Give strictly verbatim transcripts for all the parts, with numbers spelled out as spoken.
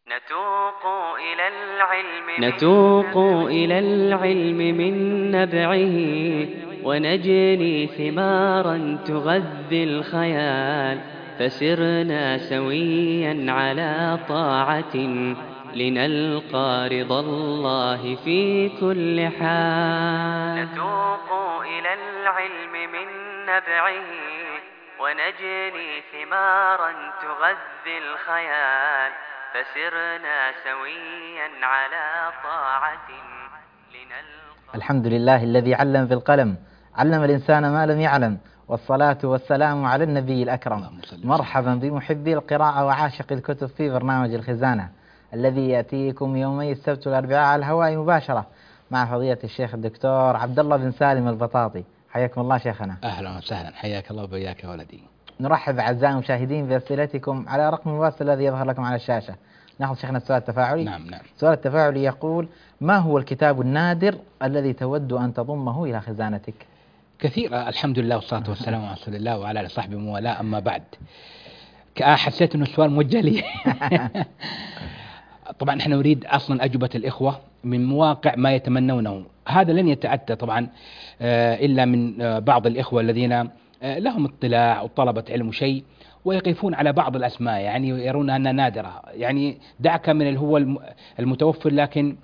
نتوق إلى العلم نتوق إلى العلم من نبعه، ونجني ثمارا تغذي الخيال، فسرنا سويا على طاعة لنلقى رضا الله في كل حال. نتوق إلى العلم من نبعه، ونجني ثمارا تغذي الخيال، فسرنا سويا على طاعة لنلقى. الحمد لله الذي علم بالقلم، علم الإنسان ما لم يعلم، والصلاة والسلام على النبي الأكرم. مرحبا بمحبي القراءة وعاشق الكتب في برنامج الخزانة الذي يأتيكم يومي السبت والأربعاء على الهواء مباشرة مع فضيلة الشيخ الدكتور عبد الله بن سالم البطاطي. حياكم الله شيخنا. أهلا وسهلا، حياك الله وبياك يا ولدي. نرحب أعزائي المشاهدين بأسئلتكم على رقم الواتساب الذي يظهر لكم على الشاشة. ناخذ شيخنا السؤال التفاعلي. نعم نعم. السؤال التفاعلي يقول: ما هو الكتاب النادر الذي تود أن تضمه إلى خزانتك؟ كثير، الحمد لله والصلاة والسلام على رسول الله وعلى آله وصحبه وموالاه، أما بعد. حسيت أنه السؤال موجه لي. طبعا احنا نريد أصلا أجوبة الإخوة من مواقع ما يتمنونه. هذا لن يتأتى طبعا إلا من بعض الإخوة الذين لهم اطلاع وطلبة علم شيء ويقفون على بعض الأسماء، يعني يرون أنها نادرة. يعني دعك من اللي هو المتوفر، لكن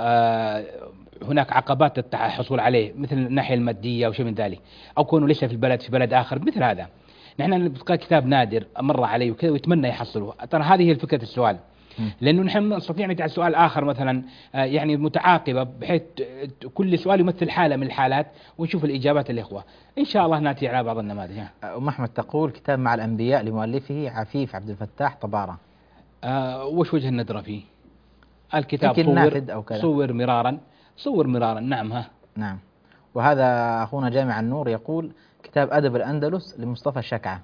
هناك عقبات الحصول عليه مثل الناحية المادية وشيء من ذلك، أو كونه ليس في البلد في بلد آخر مثل هذا. نحن نبقى كتاب نادر مر عليه وكذا ويتمنى يحصله. ترى هذه هي فكرة السؤال، لأنه نحن نستطيع نجعل سؤال آخر مثلا يعني متعاقبة، بحيث كل سؤال يمثل حالة من الحالات ونشوف الإجابات الإخوة. إن شاء الله نأتي على بعض النماذج. أم أحمد تقول: كتاب مع الأنبياء لمؤلفه عفيف عبد الفتاح طبارة. آه وش وجه الندرة فيه؟ الكتاب صور أو كذا. صور مرارا صور مرارا. نعم. ها نعم. وهذا أخونا جامع النور يقول: كتاب أدب الأندلس لمصطفى الشكعة.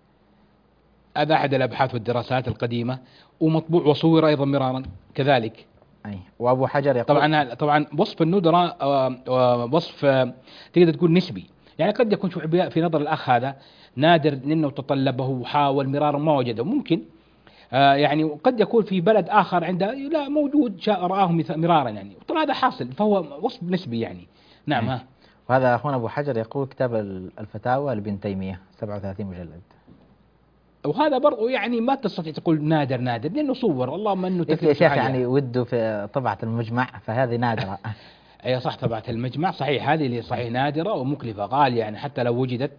هذا أحد الأبحاث والدراسات القديمة ومطبوع وصور أيضا مرارا كذلك. أي. وأبو حجر يقول: طبعا طبعا وصف الندرة وصف تقدر تقول نسبي، يعني قد يكون في نظر الأخ هذا نادر لأنه تطلبه وحاول مرارا ما وجده، ممكن آه يعني قد يكون في بلد آخر عنده لا موجود شاء رآه مرارا، يعني طبعا هذا حاصل، فهو وصف نسبي يعني. نعم. ها وهذا أخونا أبو حجر يقول: كتاب الفتاوى لابن تيمية سبعة وثلاثين مجلد. وهذا برضو يعني ما تستطيع تقول نادر نادر لأنه صور، اللهم أنه يا شيخ يعني وده في طبعة المجمع، فهذه نادرة. أي صح، طبعة المجمع صحيح، هذه اللي صحيح نادرة ومكلفة غالية يعني حتى لو وجدت،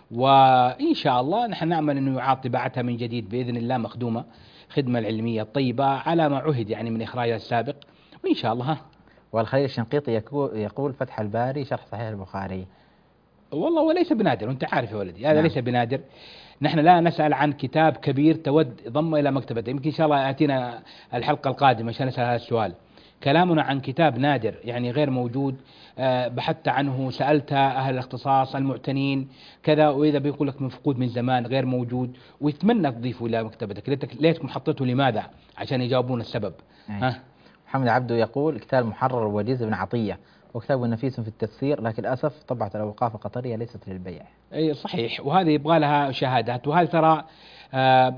وإن شاء الله نحن نأمل أنه يعاد طباعتها من جديد بإذن الله مخدومة خدمة العلمية الطيبة على ما عهد يعني من إخراجها السابق، وإن شاء الله. والخليل الشنقيطي يقول: فتح الباري شرح صحيح البخاري. والله وليس بنادر، وأنت عارف يا ولدي هذا. نعم. ليس بنادر. نحن لا نسأل عن كتاب كبير تود ضمه إلى مكتبته، يمكن إن شاء الله يأتينا الحلقة القادمة عشان نسأل هذا السؤال. كلامنا عن كتاب نادر يعني غير موجود، أه بحثت عنه، سألت أهل الاختصاص المعتنين كذا، وإذا بيقول لك مفقود من زمان غير موجود، ويتمنى تضيفه إلى مكتبتك. ليتكم حطيته لماذا؟ عشان يجاوبون السبب. ها؟ محمد عبده يقول: كتاب محرر وجيز بن عطية، وكتاب نفيس في التفسير، لكن للأسف طبعة الأوقاف القطرية ليست للبيع. أي صحيح، وهذه يبغى لها شهادات، وهذه ترى آه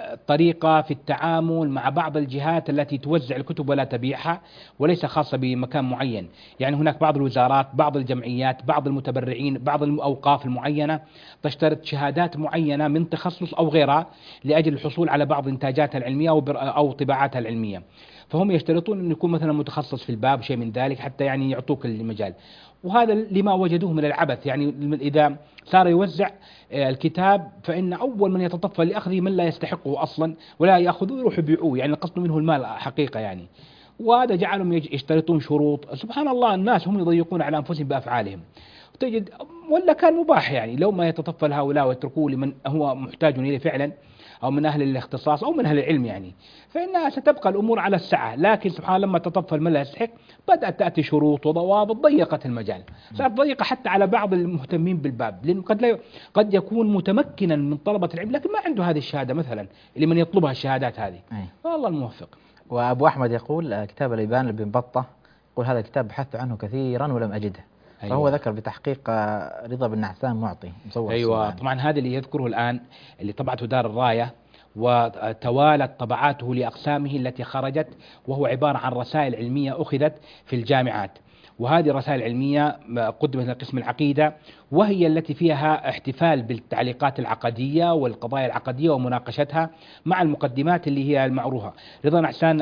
طريقة في التعامل مع بعض الجهات التي توزع الكتب ولا تبيعها، وليس خاصة بمكان معين. يعني هناك بعض الوزارات، بعض الجمعيات، بعض المتبرعين، بعض الأوقاف المعينة تشترط شهادات معينة من تخصص أو غيرها لأجل الحصول على بعض إنتاجاتها العلمية أو طباعاتها العلمية، فهم يشترطون أن يكون مثلا متخصص في الباب شيء من ذلك حتى يعني يعطوك المجال. وهذا لما وجدوه من العبث، يعني إذا صار يوزع الكتاب فإن أول من يتطفل لأخذه من لا يستحقه أصلا ولا يأخذوه يروح يبيعوه، يعني القصد منه المال حقيقة يعني. وهذا جعلهم يشترطون شروط، سبحان الله الناس هم يضيقون على أنفسهم بأفعالهم. تجد ولا كان مباح يعني لو ما يتطفل هؤلاء ويتركوه لمن هو محتاج إليه فعلا، أو من أهل الاختصاص أو من أهل العلم يعني، فإنها ستبقى الأمور على السعة. لكن سبحان الله لما تطفل من لا يستحق بدأت تأتي شروط وضوابط ضيقت المجال، صارت ضيقة حتى على بعض المهتمين بالباب، لأنه قد لا قد يكون متمكنا من طلبة العلم لكن ما عنده هذه الشهادة مثلا اللي من يطلبها الشهادات هذه. والله الموفق. وأبو أحمد يقول: كتاب الإبان لابن بطة، يقول: هذا الكتاب بحثت عنه كثيرا ولم أجده. أيوة. فهو ذكر بتحقيق رضا بن نعسان معطي مصور. أيوة طبعا هذا اللي يذكره الآن اللي طبعته دار الراية، وتوالت طبعاته لأقسامه التي خرجت، وهو عبارة عن رسائل علمية أخذت في الجامعات. وهذه الرسائل العلمية قدمت لقسم العقيدة، وهي التي فيها احتفال بالتعليقات العقدية والقضايا العقدية ومناقشتها مع المقدمات اللي هي المعروفة. رضوان أحسان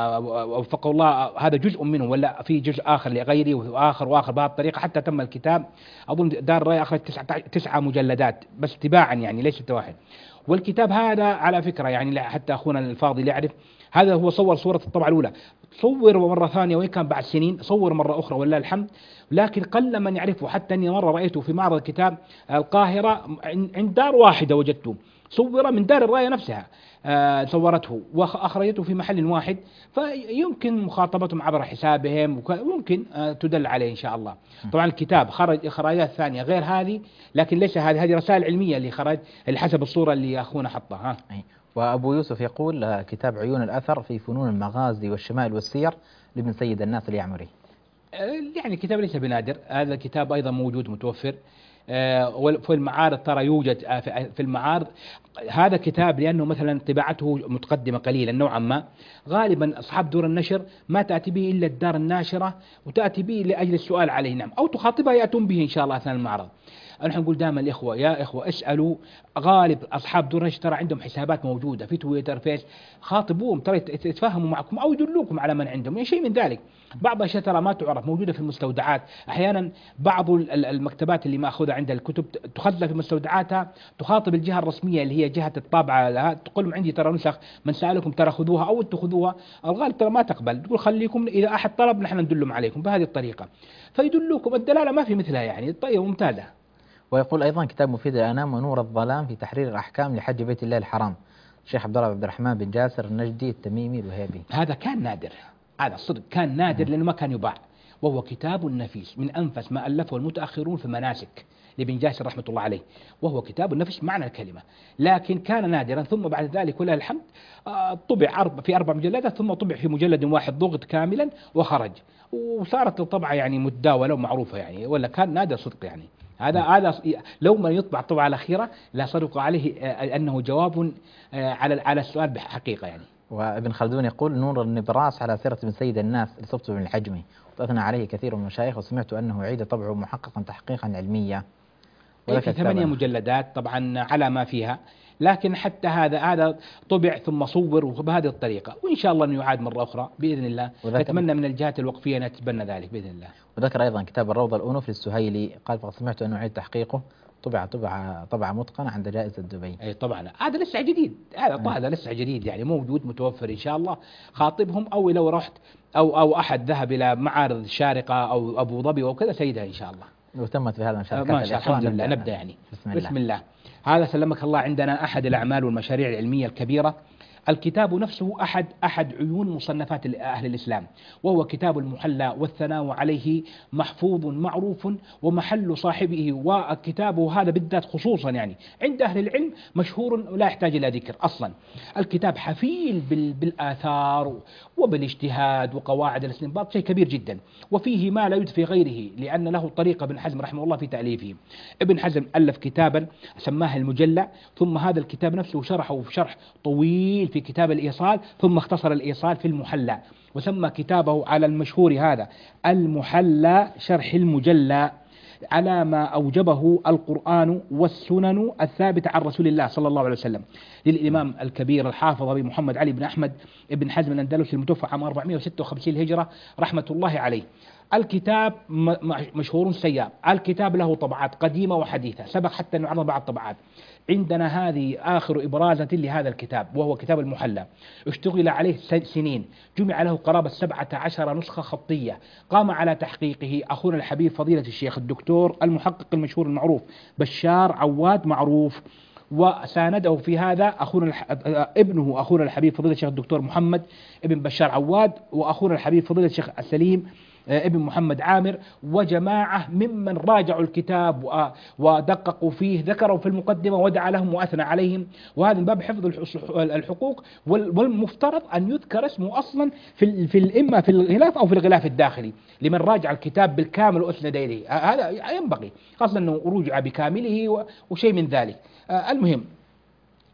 وفقه الله هذا جزء منه، ولا في جزء آخر لغيره وآخر وآخر بهذه الطريقة حتى تم الكتاب. أظن دار الرأي أخذت تسعة, تسعة مجلدات بس تباعا، يعني ليس واحد. والكتاب هذا على فكرة يعني حتى أخونا الفاضل يعرف، هذا هو صور صورة الطبعة الأولى، صور مرة ثانية وإن كان بعد سنين صور مرة أخرى ولله الحمد، لكن قل من يعرفه. حتى أني مرة رأيته في معرض الكتاب القاهرة عند دار واحدة وجدته، صور من دار الراية نفسها آه صورته وأخرجته في محل واحد، فيمكن مخاطبتهم عبر حسابهم وممكن آه تدل عليه إن شاء الله. طبعا الكتاب خرج إخراجات ثانية غير هذه، لكن ليس هذه هذه رسائل علمية اللي خرج اللي حسب الصورة اللي أخونا حطها. وأبو يوسف يقول كتاب عيون الأثر في فنون المغازي والشمائل والسير لابن سيد الناس اليعمري. يعني كتاب ليس بنادر، هذا الكتاب أيضا موجود متوفر وفي المعارض، ترى يوجد في المعارض هذا كتاب، لأنه مثلا طباعته متقدمة قليلا نوعا ما، غالبا أصحاب دور النشر ما تأتي به إلا الدار الناشرة وتأتي به لأجل السؤال عليه، نعم، أو تخاطبها يأتون به إن شاء الله أثناء المعرض. نحن نقول دائما الإخوة يا إخوة اسألوا، غالب أصحاب دور النشر ترى عندهم حسابات موجودة في تويتر فيس، خاطبوهم ترى يتفاهموا معكم أو يدلوكم على من عندهم، يعني شيء من ذلك. بعض الأشياء ترى ما تعرف موجودة في المستودعات، أحيانا بعض المكتبات اللي مأخوذة عند الكتب تخزن في مستودعاتها، تخاطب الجهة الرسمية اللي هي جهة الطابعة لها، تقول لهم عندي ترى نسخ، من سألكم ترى خذوها أو تأخذوها، الغالب ترى ما تقبل، تقول خليكم إذا أحد طلب نحن ندلهم عليكم بهذه الطريقة، فيدلوكم. الدلالة ما في مثلها يعني، طيب ممتازة. ويقول أيضا كتاب مفيد للأنام ونور الظلام في تحرير الأحكام لحج بيت الله الحرام، الشيخ عبد الله عبد الرحمن بن جاسر النجدي التميمي الوهيبي. هذا كان نادر، هذا الصدق كان نادر لأنه ما كان يباع، وهو كتاب نفيس من أنفس ما ألفه المتأخرون في المناسك لابن جاسر رحمة الله عليه، وهو كتاب نفس معنى الكلمة، لكن كان نادرا. ثم بعد ذلك ولله الحمد طبع في أربع مجلدات، ثم طبع في مجلد واحد ضغط كاملا وخرج، وصارت الطبعة يعني متداولة ومعروفة يعني، ولا كان نادر صدق يعني. هذا هذا لو ما يطبع الطبعة الأخيرة لا صدق عليه أنه جواب على على السؤال بحقيقة يعني. وابن خلدون يقول نور النبراس على سيرة ابن سيد الناس لصبت بن الحجمي، وأثنى عليه كثير من المشايخ، وسمعت أنه عيد طبعه محققا تحقيقا علميا. في ثمانية مجلدات طبعا على ما فيها، لكن حتى هذا هذا طبع ثم صور بهذه الطريقة، وإن شاء الله أنه يعاد مرة أخرى بإذن الله. نتمنى من الجهات الوقفية أن تتبنى ذلك بإذن الله. وذكر أيضا كتاب الروضة الأنوف للسهيلي، قال فقد سمعت أنه عيد تحقيقه طبع طبعة طبعة متقنة عند جائزة دبي. أي طبعا هذا لسه جديد، هذا هذا لسه جديد يعني، موجود متوفر إن شاء الله. خاطبهم أو لو رحت أو أو أحد ذهب إلى معارض الشارقة أو أبو ظبي أو كذا سيدها إن شاء الله. وتمت في هذا مشاركات ما شاء الله. الحمد لله نبدأ يعني. بسم الله. بسم الله. هذا سلمك الله عندنا أحد الأعمال والمشاريع العلمية الكبيرة. الكتاب نفسه أحد أحد عيون مصنفات أهل الإسلام، وهو كتاب المحلى، والثناء عليه محفوظ معروف ومحل صاحبه، وكتابه هذا بالذات خصوصا يعني عند أهل العلم مشهور لا يحتاج إلى ذكر أصلا. الكتاب حفيل بالآثار وبالاجتهاد وقواعد الاستنباط، شيء كبير جدا، وفيه ما لا يوجد في غيره، لأن له طريقة ابن حزم رحمه الله في تأليفه. ابن حزم ألف كتابا سماه المجلى، ثم هذا الكتاب نفسه شرحه في شرح طويل في كتاب الإيصال، ثم اختصر الإيصال في المحلى، وسمى كتابه على المشهور هذا المحلى شرح المجلى، على ما أوجبه القرآن والسنن الثابتة عن رسول الله صلى الله عليه وسلم، للإمام الكبير الحافظ أبي محمد علي بن أحمد بن حزم الأندلسي المتوفى عام أربعمائة وستة وخمسين الهجرة رحمة الله عليه. الكتاب مشهور سيار، الكتاب له طبعات قديمة وحديثة، سبق حتى أن نعرض بعض الطبعات. عندنا هذه آخر إبرازة لهذا الكتاب، وهو كتاب المحلى، اشتغل عليه سنين، جمع له قرابة سبعة عشر نسخة خطية، قام على تحقيقه أخونا الحبيب فضيلة الشيخ الدكتور المحقق المشهور المعروف بشار عواد معروف، وسانده في هذا أخونا ابنه أخونا الحبيب فضيلة الشيخ الدكتور محمد ابن بشار عواد، وأخونا الحبيب فضيلة الشيخ السليم ابن محمد عامر، وجماعة ممن راجعوا الكتاب ودققوا فيه، ذكروا في المقدمة ودعا لهم وأثنى عليهم، وهذا من باب حفظ الحقوق، والمفترض أن يذكر اسمه أصلا في في الإما في الغلاف أو في الغلاف الداخلي لمن راجع الكتاب بالكامل وأسند إليه، هذا ينبغي، خاصة أنه رجع بكامله وشيء من ذلك. المهم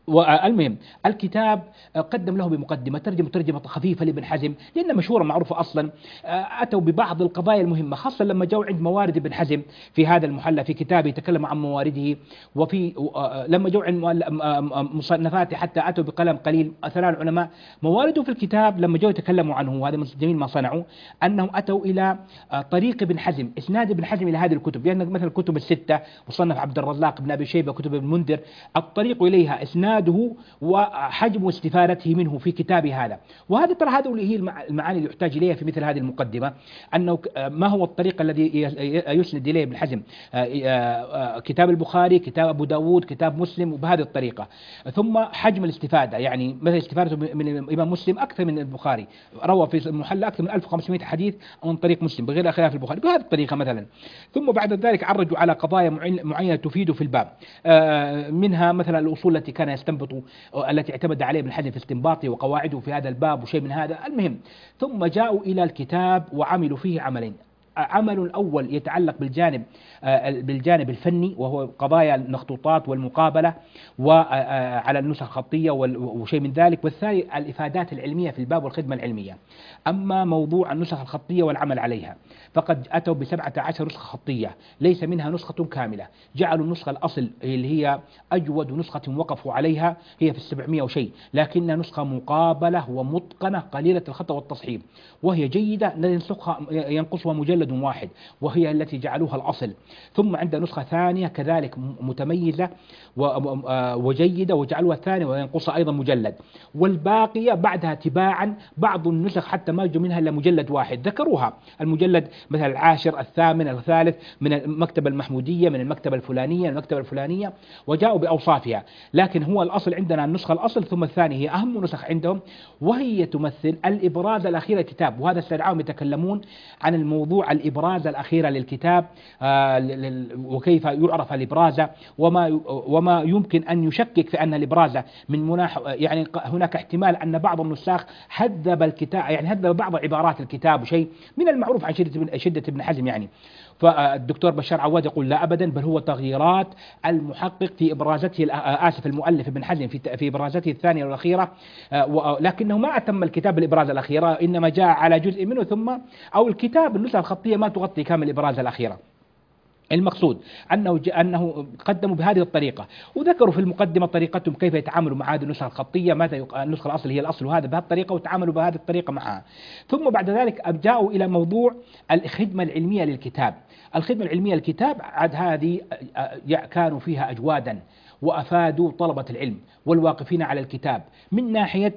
والمهم الكتاب قدم له بمقدمة ترجمة ترجمة خفيفة لابن حزم، لأن مشهورة معروفة أصلا. أتوا ببعض القضايا المهمة، خاصة لما جاءوا عند موارد ابن حزم في هذا المحلى في كتابه يتكلم عن موارده، وفي لما جاءوا عند مصنفاته حتى أتوا بقلم قليل أثناء العلماء موارده في الكتاب لما جاءوا يتكلموا عنه، وهذا جميل ما صنعوا، أنهم أتوا إلى طريق ابن حزم، إسناد ابن حزم إلى هذه الكتب، لأن يعني مثل الكتب الستة مصنف عبد الرزاق بن أبي شيبة كتب ابن المنذر الطريق إليها إسناد وحجم واستفادته منه في كتابه هذا. وهذا ترى هذه هي المعاني اللي يحتاج اليها في مثل هذه المقدمه، انه ما هو الطريق الذي يسند اليه ابن حزم، كتاب البخاري، كتاب ابو داود، كتاب مسلم، وبهذه الطريقه. ثم حجم الاستفاده، يعني مثلا استفادته من الامام مسلم اكثر من البخاري، روى في المحلى اكثر من ألف وخمسمائة حديث عن طريق مسلم بغير خلاف البخاري بهذه الطريقه مثلا. ثم بعد ذلك عرجوا على قضايا معينه تفيد في الباب، منها مثلا الاصول التي كان يستنبط التي اعتمد عليه ابن حزم في استنباطه وقواعده في هذا الباب وشيء من هذا. المهم ثم جاءوا إلى الكتاب وعملوا فيه عملين. عمل الأول يتعلق بالجانب بالجانب الفني، وهو قضايا المخطوطات والمقابلة وعلى النسخ الخطية وشيء من ذلك، والثاني الإفادات العلمية في الباب والخدمة العلمية. أما موضوع النسخ الخطية والعمل عليها فقد أتوا بسبعة عشر نسخة خطية، ليس منها نسخة كاملة، جعلوا النسخة الأصل اللي هي أجود نسخة وقفوا عليها هي في السبعمائة وشيء، لكنها نسخة مقابلة ومتقنة قليلة الخطأ والتصحيح، وهي جيدة ينسخها ينقصها مجلد واحد، وهي التي جعلوها الأصل. ثم عند نسخة ثانية كذلك متميزة وجيدة وجعلوها الثانية وينقصها أيضا مجلد، والباقية بعدها تباعا بعض النسخ حتى ما جو منها إلا مجلد واحد، ذكروها المجلد مثلا العاشر الثامن الثالث من المكتبة المحمودية من المكتبة الفلانية المكتبة الفلانية، وجاءوا بأوصافها. لكن هو الأصل عندنا النسخة الأصل، ثم الثانية هي أهم نسخ عندهم، وهي تمثل الإبراز الأخير للكتاب. وهذا استدعاهم يتكلمون عن الموضوع الإبراز الأخيرة للكتاب، آه وكيف يعرف الإبراز، وما وما يمكن أن يشكك في أن الإبراز من مناح، يعني هناك احتمال أن بعض النساخ هذب الكتاب، يعني هذب بعض عبارات الكتاب، وشيء من المعروف عن شدة شدة ابن حزم يعني. فالدكتور بشار عواد يقول لا أبدا، بل هو تغييرات المحقق في إبرازته، آسف المؤلف ابن حزم في في إبرازته الثانية والأخيرة، لكنه ما أتم الكتاب الإبراز الأخيرة، إنما جاء على جزء منه، ثم أو الكتاب النسخة الخطية ما تغطي كامل الإبراز الأخيرة. المقصود أنه أنه قدموا بهذه الطريقة، وذكروا في المقدمة طريقتهم كيف يتعاملوا مع هذه النسخة الخطية، ماذا النسخة الأصل هي الأصل وهذا بهذه الطريقة، وتعاملوا بهذه الطريقة معها. ثم بعد ذلك جاءوا إلى موضوع الخدمة العلمية للكتاب. الخدمة العلمية للكتاب عاد هذه كانوا فيها أجوادا، وأفادوا طلبة العلم والواقفين على الكتاب من ناحية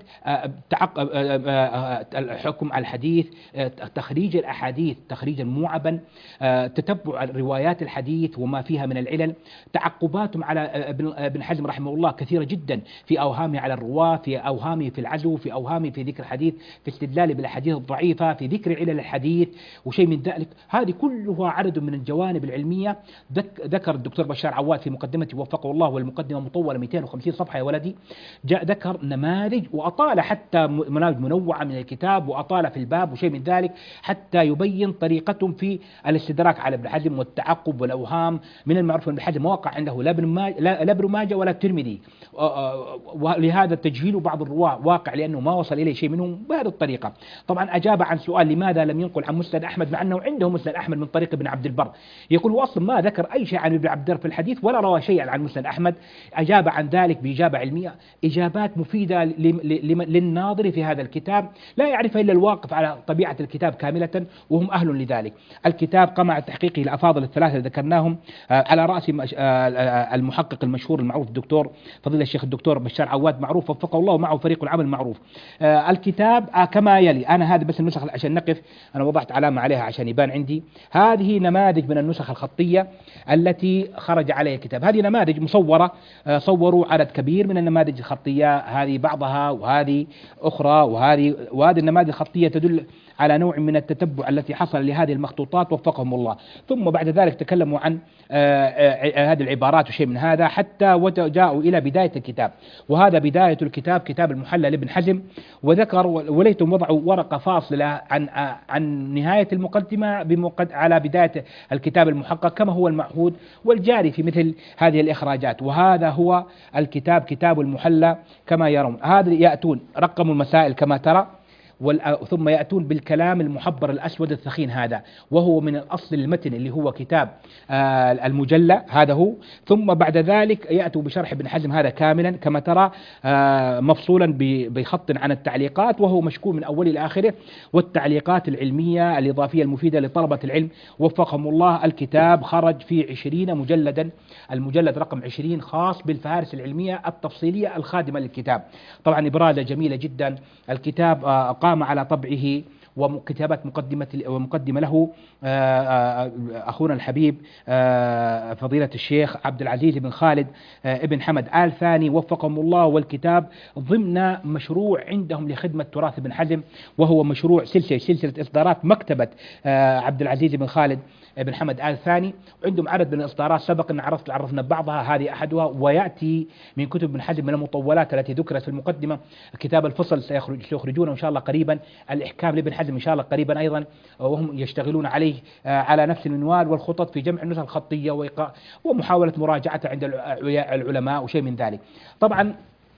الحكم على الحديث، تخريج الأحاديث تخريجا موعبا، تتبع روايات الحديث وما فيها من العلل، تعقباتهم على ابن حزم رحمه الله كثيرة جدا في أوهامه على الرواة، في أوهامه في العزو، في أوهامه في ذكر الحديث، في استدلال بالأحاديث الضعيفة، في ذكر علل الحديث وشيء من ذلك. هذه كلها عدد من الجوانب العلمية. ذكر الدكتور بشار عواد في مقدمته وفقه الله، والمقدمة مطولة مئتين وخمسين صفحة يا ولدي، جاء ذكر نماذج وأطال حتى مناهج منوعة من الكتاب، وأطال في الباب وشيء من ذلك حتى يبين طريقتهم في الاستدراك على ابن حزم والتعقب والأوهام. من المعروف أن ابن حزم موقع عنده لا ابن ماجه ولا الترمذي، ولهذا تجهيل بعض الرواة واقع لأنه ما وصل إليه شيء منهم بهذه الطريقة. طبعا أجاب عن سؤال لماذا لم ينقل عن مسند أحمد مع أنه عنده مسند أحمد من طريق ابن عبد البر، يقول هو أصلا ما ذكر أي شيء عن ابن عبد البر في الحديث ولا روى شيئا عن مسند أحمد. أجاب عن ذلك بإجابة علمية، إجابات مفيدة للناظر في هذا الكتاب لا يعرف إلا الواقف على طبيعة الكتاب كاملة، وهم أهل لذلك. الكتاب قام على تحقيقه الأفاضل الثلاثة اللي ذكرناهم، على رأس المحقق المشهور المعروف الدكتور فضيلة الشيخ الدكتور بشار عواد معروف وفقه الله، ومعه فريق العمل معروف. الكتاب كما يلي، أنا هذه بس النسخ عشان نقف، أنا وضعت علامة عليها عشان يبان عندي. هذه نماذج من النسخ الخطية التي خرج عليها الكتاب، هذه نماذج مصورة، صوروا عدد كبير من النماذج الخطية، هذه بعضها وهذه أخرى وهذه وهذه النماذج الخطية تدل على نوع من التتبع التي حصل لهذه المخطوطات وفقهم الله. ثم بعد ذلك تكلموا عن هذه العبارات وشيء من هذا حتى جاءوا إلى بداية الكتاب، وهذا بداية الكتاب كتاب المحلى لابن حزم. وذكر وليتم وضعوا ورقة فاصلة عن عن نهاية المقدمة بمقد على بداية الكتاب المحقق كما هو المعهود والجاري في مثل هذه الإخراجات. وهذا وهذا هو الكتاب، كتاب المحلى كما يرون. هذا يأتون رقم المسائل كما ترى، ثم يأتون بالكلام المحبر الأسود الثخين هذا، وهو من الأصل المتن اللي هو كتاب المجلى، هذا هو. ثم بعد ذلك يأتوا بشرح ابن حزم هذا كاملا كما ترى، مفصولا بخط عن التعليقات، وهو مشكول من أوله إلى آخره، والتعليقات العلمية الإضافية المفيدة لطلبة العلم وفقهم الله. الكتاب خرج في عشرين مجلدا، المجلد رقم عشرين خاص بالفهارس العلمية التفصيلية الخادمة للكتاب. طبعا إبرازة جميلة جدا. الكتاب قام على طبعه وكتابة مقدمة ومقدمة له أخونا الحبيب فضيلة الشيخ عبد العزيز بن خالد ابن حمد آل ثاني وفقهم الله. والكتاب ضمن مشروع عندهم لخدمة تراث ابن حزم، وهو مشروع سلسلة سلسلة إصدارات مكتبة عبد العزيز بن خالد ابن حمد آل ثاني. عندهم عدد من الإصدارات سبق أن عرفت عرفنا بعضها، هذه أحدها. ويأتي من كتب ابن حزم من المطولات التي ذكرت في المقدمة كتاب الفصل سيخرج سيخرجونه إن شاء الله قريبا، الإحكام لابن حزم إن شاء الله قريبا أيضا، وهم يشتغلون عليه على نفس المنوال، والخطط في جمع النسخ الخطية وإيقاع ومحاولة مراجعته عند العلماء وشيء من ذلك. طبعا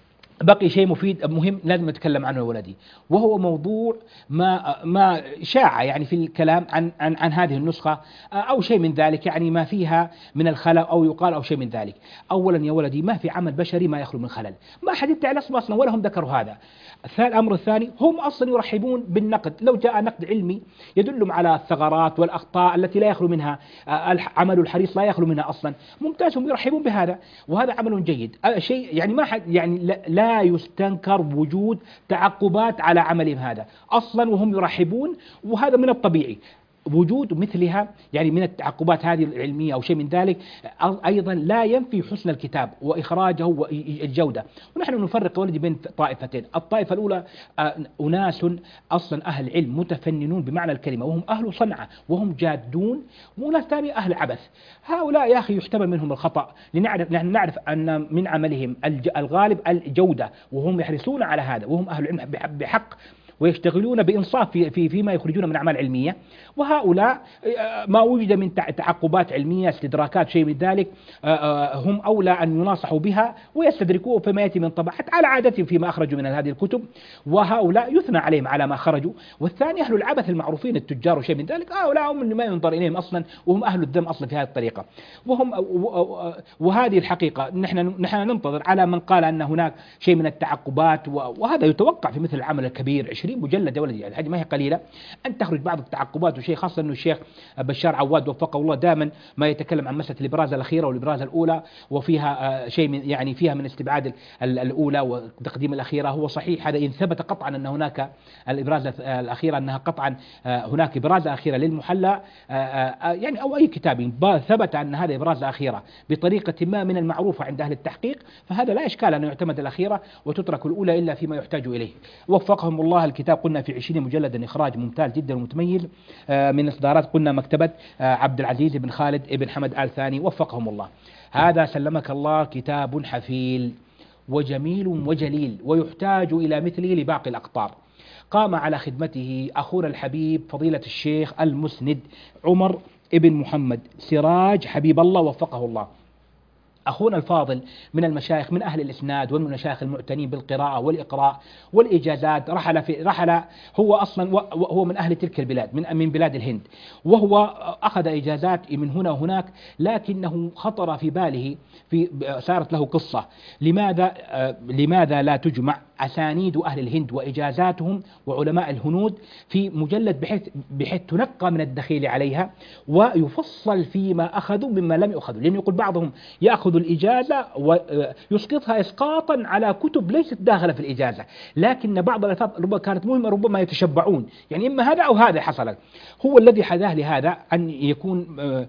بقي شيء مفيد مهم لازم نتكلم عنه يا ولدي، وهو موضوع ما ما شاع يعني في الكلام عن عن عن هذه النسخة أو شيء من ذلك، يعني ما فيها من الخلل أو يقال أو شيء من ذلك. أولا يا ولدي ما في عمل بشري ما يخلو من خلل، ما حد يدعي الأصل أصلا ولا هم ذكروا هذا. الأمر الثاني هم أصلا يرحبون بالنقد، لو جاء نقد علمي يدلهم على الثغرات والأخطاء التي لا يخلو منها عمل الحريص، لا يخلو منها أصلا، ممتاز، هم يرحبون بهذا وهذا عمل جيد. شيء يعني ما حد يعني لا يستنكر وجود تعقبات على عملهم هذا أصلا، وهم يرحبون، وهذا من الطبيعي وجود مثلها يعني من التعقبات هذه العلمية أو شيء من ذلك. أيضا لا ينفي حسن الكتاب وإخراجه والجودة. ونحن نفرق ولدي بين طائفتين، الطائفة الأولى أناس أصلا أهل علم متفننون بمعنى الكلمة، وهم أهل صنعة وهم جادون، وناس ثانية أهل عبث. هؤلاء يا أخي يحتمل منهم الخطأ، لنعرف نحن نعرف أن من عملهم الغالب الجودة، وهم يحرصون على هذا، وهم أهل العلم بحق ويشتغلون بإنصاف في في فيما يخرجون من أعمال علمية. وهؤلاء ما وجد من تعقبات علمية استدراكات شيء من ذلك هم أولى أن يناصحوا بها ويستدركوه فيما يأتي من طبعات على عادتهم فيما أخرجوا من هذه الكتب، وهؤلاء يثنى عليهم على ما خرجوا. والثاني أهل العبث المعروفين التجار وشيء من ذلك، هؤلاء هم اللي ما ينظر إليهم أصلا، وهم أهل الذم أصلا في هذه الطريقة. وهم وهذه الحقيقة نحن نحن ننتظر على من قال أن هناك شيء من التعقبات، وهذا يتوقع في مثل العمل الكبير عشرين مجلد يا ولدي، يعني الحاجة ما هي قليلة أن تخرج بعض التعقبات وشيء، خاصة أنه الشيخ بشار عواد وفقه الله دائما ما يتكلم عن مسألة الإبرازة الأخيرة والإبرازة الأولى، وفيها شيء من يعني فيها من استبعاد الأولى وتقديم الأخيرة. هو صحيح هذا إن ثبت قطعا أن هناك الإبرازة الأخيرة، أنها قطعا هناك إبرازة أخيرة للمحلى يعني أو أي كتاب ثبت أن هذا إبرازة أخيرة بطريقة ما من المعروفة عند أهل التحقيق، فهذا لا إشكال أن يعتمد الأخيرة وتترك الأولى إلا فيما يحتاج إليه. وفقهم الله. الكتاب قلنا في عشرين مجلدا، إخراج ممتاز جدا ومتميز من إصدارات قلنا مكتبة عبد العزيز بن خالد ابن حمد آل ثاني وفقهم الله. هذا سلمك الله كتاب حفيل وجميل وجليل، ويحتاج إلى مثله لباقي الأقطار. قام على خدمته أخونا الحبيب فضيلة الشيخ المسند عمر ابن محمد سراج حبيب الله وفقه الله، أخونا الفاضل من المشايخ من أهل الإسناد ومن المشايخ المعتنين بالقراءة والإقراء والإجازات. رحل في رحل هو أصلا وهو من أهل تلك البلاد، من من بلاد الهند، وهو أخذ إجازات من هنا وهناك، لكنه خطر في باله في صارت له قصة، لماذا لماذا لا تجمع أسانيد أهل الهند وإجازاتهم وعلماء الهنود في مجلد بحيث بحيث تنقى من الدخيل عليها ويفصل فيما أخذوا مما لم يأخذوا، لأن يقول بعضهم يأخذ الإجازة ويسقطها إسقاطا على كتب ليست داخلة في الإجازة، لكن بعض الألفاظ ربما كانت مهمة ربما يتشبعون، يعني إما هذا أو هذا حصل. هو الذي حذاه لهذا أن يكون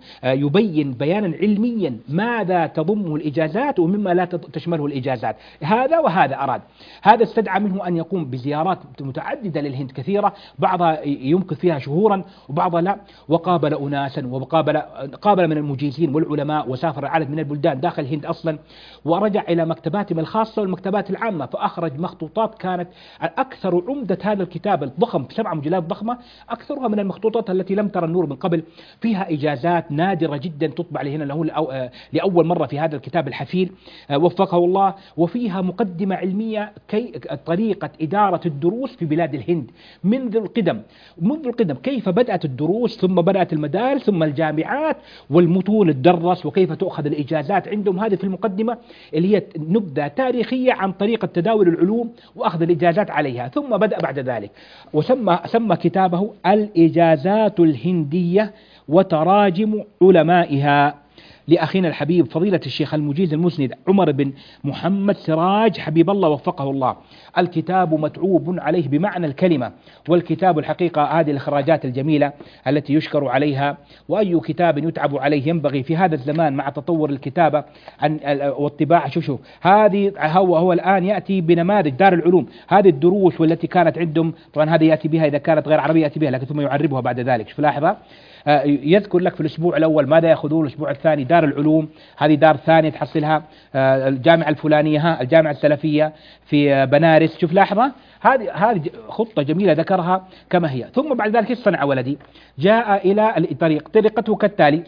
يبين بيانا علميا ماذا تضمه الإجازات ومما لا تشمله الإجازات، هذا وهذا أراد. هذا استدعى منه أن يقوم بزيارات متعددة للهند كثيرة، بعضها يمكث فيها شهورا وبعضها لا، وقابل أناسا وقابل قابل من المجيزين والعلماء، وسافر عدد من البلدان داخل داخل الهند أصلا، ورجع إلى مكتباتهم الخاصة والمكتبات العامة، فأخرج مخطوطات كانت أكثر عمدة هذا الكتاب الضخم بسبع مجلدات ضخمة، أكثرها من المخطوطات التي لم ترى النور من قبل، فيها إجازات نادرة جدا تطبع لهنا له لأول مرة في هذا الكتاب الحفيل وفقه الله، وفيها مقدمة علمية كي طريقة إدارة الدروس في بلاد الهند منذ القدم منذ القدم كيف بدأت الدروس، ثم بدأت المدارس، ثم الجامعات، والمتون تدرس، وكيف تؤخذ الإجازات عندهم. هذه في المقدمة اللي هي نبذة تاريخية عن طريقة تداول العلوم وأخذ الإجازات عليها. ثم بدأ بعد ذلك وسمى سمى كتابه الإجازات الهندية وتراجم علمائها لأخينا الحبيب فضيلة الشيخ المجيز المسند عمر بن محمد سراج حبيب الله وفقه الله. الكتاب متعوب عليه بمعنى الكلمة، والكتاب الحقيقة هذه الإخراجات الجميلة التي يشكر عليها، وأي كتاب يتعب عليه ينبغي في هذا الزمان مع تطور الكتابة عن والطباعة. شوف شوف هذه هو هو الآن يأتي بنماذج دار العلوم، هذه الدروس والتي كانت عندهم، طبعا هذه يأتي بها إذا كانت غير عربية يأتي بها، لكن ثم يعربها بعد ذلك. شوف لاحظة، يذكر لك في الأسبوع الأول ماذا يأخذون، الأسبوع الثاني دار العلوم، هذه دار ثانية تحصلها الجامعة الفلانية، ها الجامعة السلفية في بنارس. شوف لاحظة، هذه هذه خطة جميلة ذكرها كما هي. ثم بعد ذلك صنع ولدي جاء إلى الطريق، طريقته كالتالي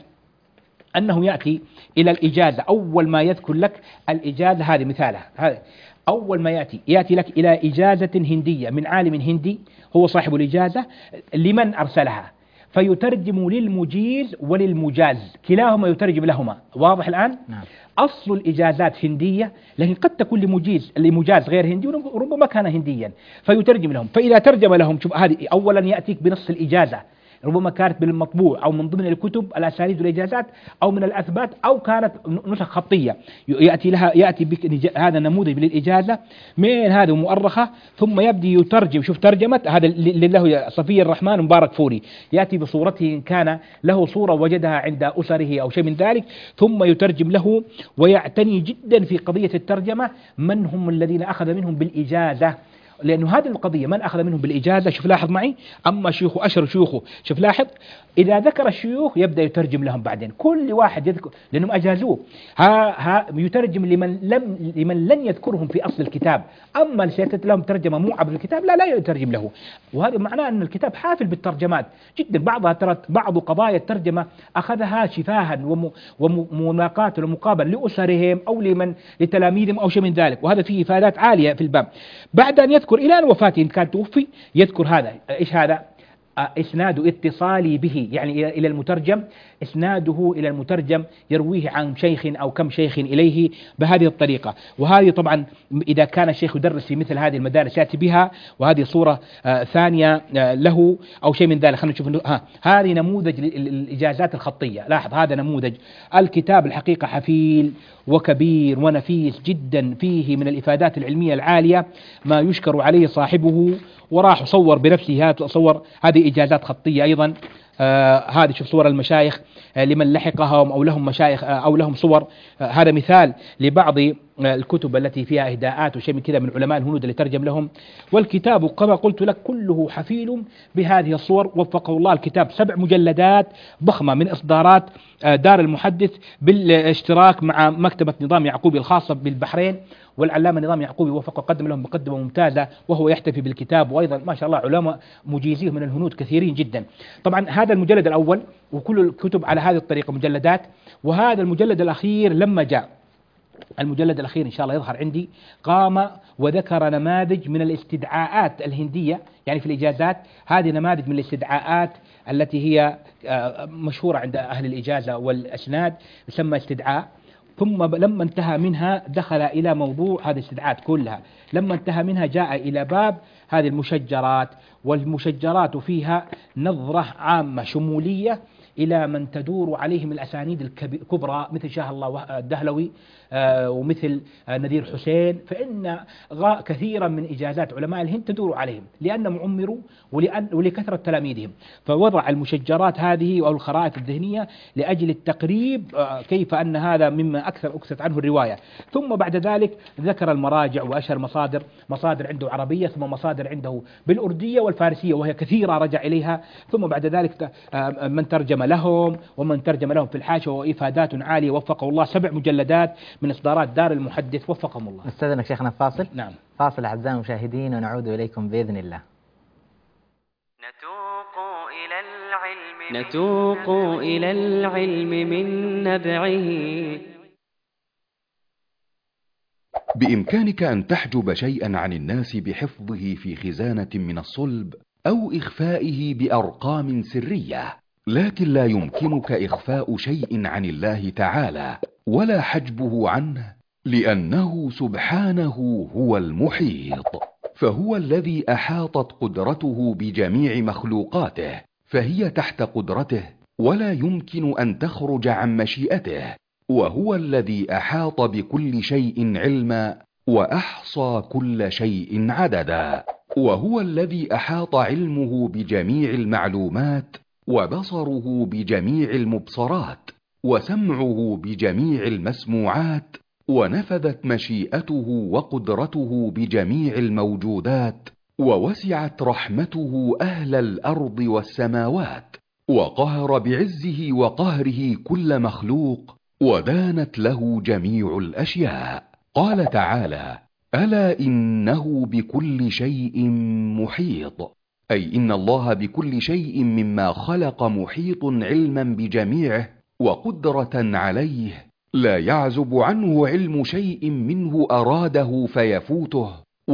أنه يأتي إلى الإجازة. أول ما يذكر لك الإجازة، هذه مثالها، هذا أول ما يأتي يأتي لك إلى إجازة هندية من عالم هندي هو صاحب الإجازة لمن أرسلها، فيترجم للمجيز وللمجاز، كلاهما يترجم لهما. واضح الآن؟ نعم. أصل الإجازات هندية، لكن قد تكون لمجيز لمجاز غير هندي، وربما كان هنديا فيترجم لهم. فإذا ترجم لهم، شوف هذه أولا يأتيك بنص الإجازة، ربما كانت بالمطبوع أو من ضمن الكتب الأسانيد والإجازات أو من الأثبات أو كانت نسخ خطية، يأتي لها يأتي بك هذا نموذج للإجازة من هذه مؤرخة، ثم يبدي يترجم. شوف ترجمة هذا لله صفي الرحمن مبارك فوري، يأتي بصورته إن كان له صورة وجدها عند أسره أو شيء من ذلك، ثم يترجم له، ويعتني جدا في قضية الترجمة من هم الذين أخذ منهم بالإجازة، لأنه هذه القضية من أخذ منهم بالإجازة. شوف لاحظ معي، أما شيوخه أشهر شيوخه، شوف لاحظ إذا ذكر الشيوخ يبدأ يترجم لهم بعدين، كل واحد يذكر لأنهم أجازوه، ها ها يترجم لمن لم لمن لن يذكرهم في أصل الكتاب، أما سيأتي لهم ترجمة مو عبر الكتاب لا لا يترجم له. وهذا معناه أن الكتاب حافل بالترجمات جدا، بعضها ترى بعض قضايا الترجمة أخذها شفاها ومناقاة ومقابل لأسرهم أو لمن لتلاميذهم أو شيء من ذلك، وهذا فيه إفادات عالية في الباب. بعد أن يذكر إلى أن وفاته إن كان توفي يذكر هذا، إيش هذا؟ إسناد اتصالي به، يعني إلى المترجم، إسناده إلى المترجم يرويه عن شيخ أو كم شيخ إليه بهذه الطريقة. وهذه طبعا إذا كان الشيخ يدرس في مثل هذه المدارس يأتي بها، وهذه صورة آه ثانية آه له أو شيء من ذلك. خلينا نشوف، ها هذه نموذج للإجازات الخطية. لاحظ هذا نموذج. الكتاب الحقيقة حفيل وكبير ونفيس جدا، فيه من الإفادات العلمية العالية ما يشكر عليه صاحبه، وراح صور بنفسه، صور هذه إجازات خطية أيضا. آه هذه شوف صور المشايخ آه لمن لحقهم أو لهم مشايخ آه أو لهم صور. آه هذا مثال لبعض آه الكتب التي فيها إهداءات وشيء من كذا من علماء الهنود اللي ترجم لهم. والكتاب كما قلت لك كله حفيل بهذه الصور وفقه الله. الكتاب سبع مجلدات ضخمة من إصدارات آه دار المحدث بالاشتراك مع مكتبة نظام يعقوبي الخاصة بالبحرين، والعلامة نظام يعقوبي وفقه قدم لهم مقدمة ممتازة وهو يحتفي بالكتاب، وأيضا ما شاء الله علماء مجيزيه من الهنود كثيرين جدا. طبعا هذا المجلد الأول، وكل الكتب على هذه الطريقة مجلدات. وهذا المجلد الأخير لما جاء المجلد الأخير إن شاء الله يظهر عندي، قام وذكر نماذج من الاستدعاءات الهندية، يعني في الإجازات هذه نماذج من الاستدعاءات التي هي مشهورة عند أهل الإجازة والأسناد، يسمى استدعاء. ثم لما انتهى منها دخل إلى موضوع هذه الاستدعاءات كلها، لما انتهى منها جاء إلى باب هذه المشجرات، والمشجرات فيها نظرة عامة شمولية إلى من تدور عليهم الأسانيد الكبرى مثل شاه الله الدهلوي ومثل نذير حسين، فإن كثيرا من إجازات علماء الهند تدور عليهم لأنهم عمروا ولأن ولكثرة تلاميذهم، فوضع المشجرات هذه أو الخرائط الذهنية لأجل التقريب كيف أن هذا مما أكثر أكثت عنه الرواية. ثم بعد ذلك ذكر المراجع وأشهر مصادر، مصادر عنده عربية، ثم مصادر عنده بالأردية والفارسية وهي كثيرة رجع إليها. ثم بعد ذلك من ترجم ترجم لهم ومن ترجم لهم في الحاشية، وإفادات عالية وفقه الله، سبع مجلدات من إصدارات دار المحدث وفقهم الله. نستأذنك شيخنا فاصل. نعم. فاصل أعزائي المشاهدين ونعود إليكم بإذن الله. نتوق إلى العلم نتوق إلى العلم من نبعه. بإمكانك أن تحجب شيئا عن الناس بحفظه في خزانة من الصلب أو إخفائه بأرقام سرية، لكن لا يمكنك إخفاء شيء عن الله تعالى ولا حجبه عنه، لأنه سبحانه هو المحيط، فهو الذي أحاطت قدرته بجميع مخلوقاته، فهي تحت قدرته ولا يمكن أن تخرج عن مشيئته، وهو الذي أحاط بكل شيء علما وأحصى كل شيء عددا، وهو الذي أحاط علمه بجميع المعلومات، وبصره بجميع المبصرات، وسمعه بجميع المسموعات، ونفذت مشيئته وقدرته بجميع الموجودات، ووسعت رحمته أهل الأرض والسماوات، وقهر بعزه وقهره كل مخلوق، ودانت له جميع الأشياء. قال تعالى: ألا إنه بكل شيء محيط، أي إن الله بكل شيء مما خلق محيط علما بجميعه وقدرة عليه، لا يعزب عنه علم شيء منه أراده فيفوته،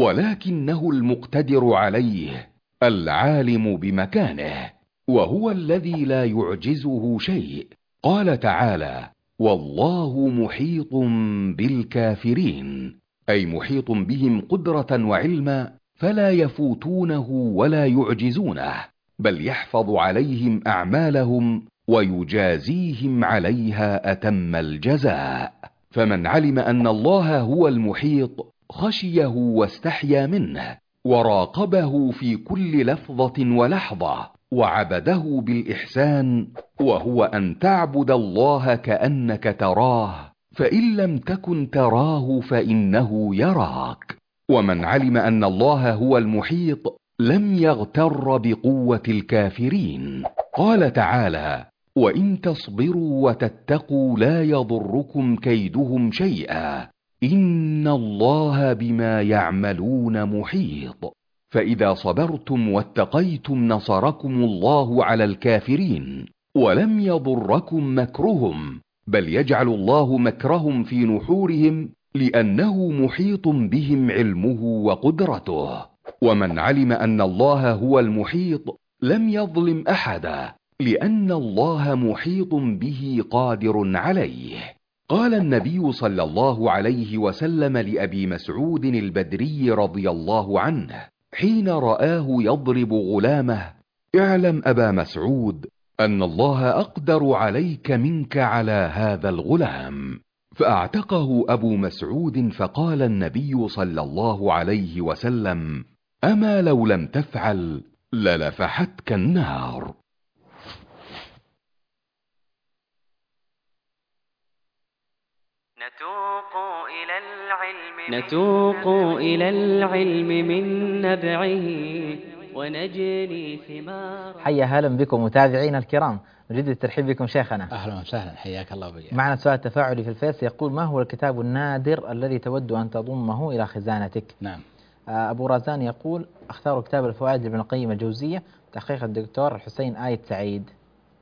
ولكنه المقتدر عليه العالم بمكانه، وهو الذي لا يعجزه شيء. قال تعالى: والله محيط بالكافرين، أي محيط بهم قدرة وعلما، فلا يفوتونه ولا يعجزونه، بل يحفظ عليهم أعمالهم ويجازيهم عليها أتم الجزاء. فمن علم أن الله هو المحيط خشيه واستحيا منه، وراقبه في كل لفظة ولحظة، وعبده بالإحسان، وهو أن تعبد الله كأنك تراه، فإن لم تكن تراه فإنه يراك. ومن علم أن الله هو المحيط لم يغتر بقوة الكافرين. قال تعالى: وإن تصبروا وتتقوا لا يضركم كيدهم شيئا، إن الله بما يعملون محيط. فإذا صبرتم واتقيتم نصركم الله على الكافرين، ولم يضركم مكرهم، بل يجعل الله مكرهم في نحورهم، لأنه محيط بهم علمه وقدرته. ومن علم أن الله هو المحيط لم يظلم أحدا، لأن الله محيط به قادر عليه. قال النبي صلى الله عليه وسلم لأبي مسعود البدري رضي الله عنه حين رآه يضرب غلامه: اعلم أبا مسعود أن الله أقدر عليك منك على هذا الغلام. فأعتقه أبو مسعود، فقال النبي صلى الله عليه وسلم: أما لو لم تفعل للفحتك النار. نتوق إلى العلم نتوق إلى العلم من نبعه ونجني ثمار. حيا هلا بكم متابعينا الكرام، نجد الترحيب بكم شيخنا. أهلا وسهلا، حياك الله وبياك. معنا سؤال تفاعلي في الفيس يقول: ما هو الكتاب النادر الذي تود أن تضمه إلى خزانتك؟ نعم. أبو رزان يقول: أختار كتاب الفوائد لابن القيم الجوزية تحقيق الدكتور الحسين آية سعيد.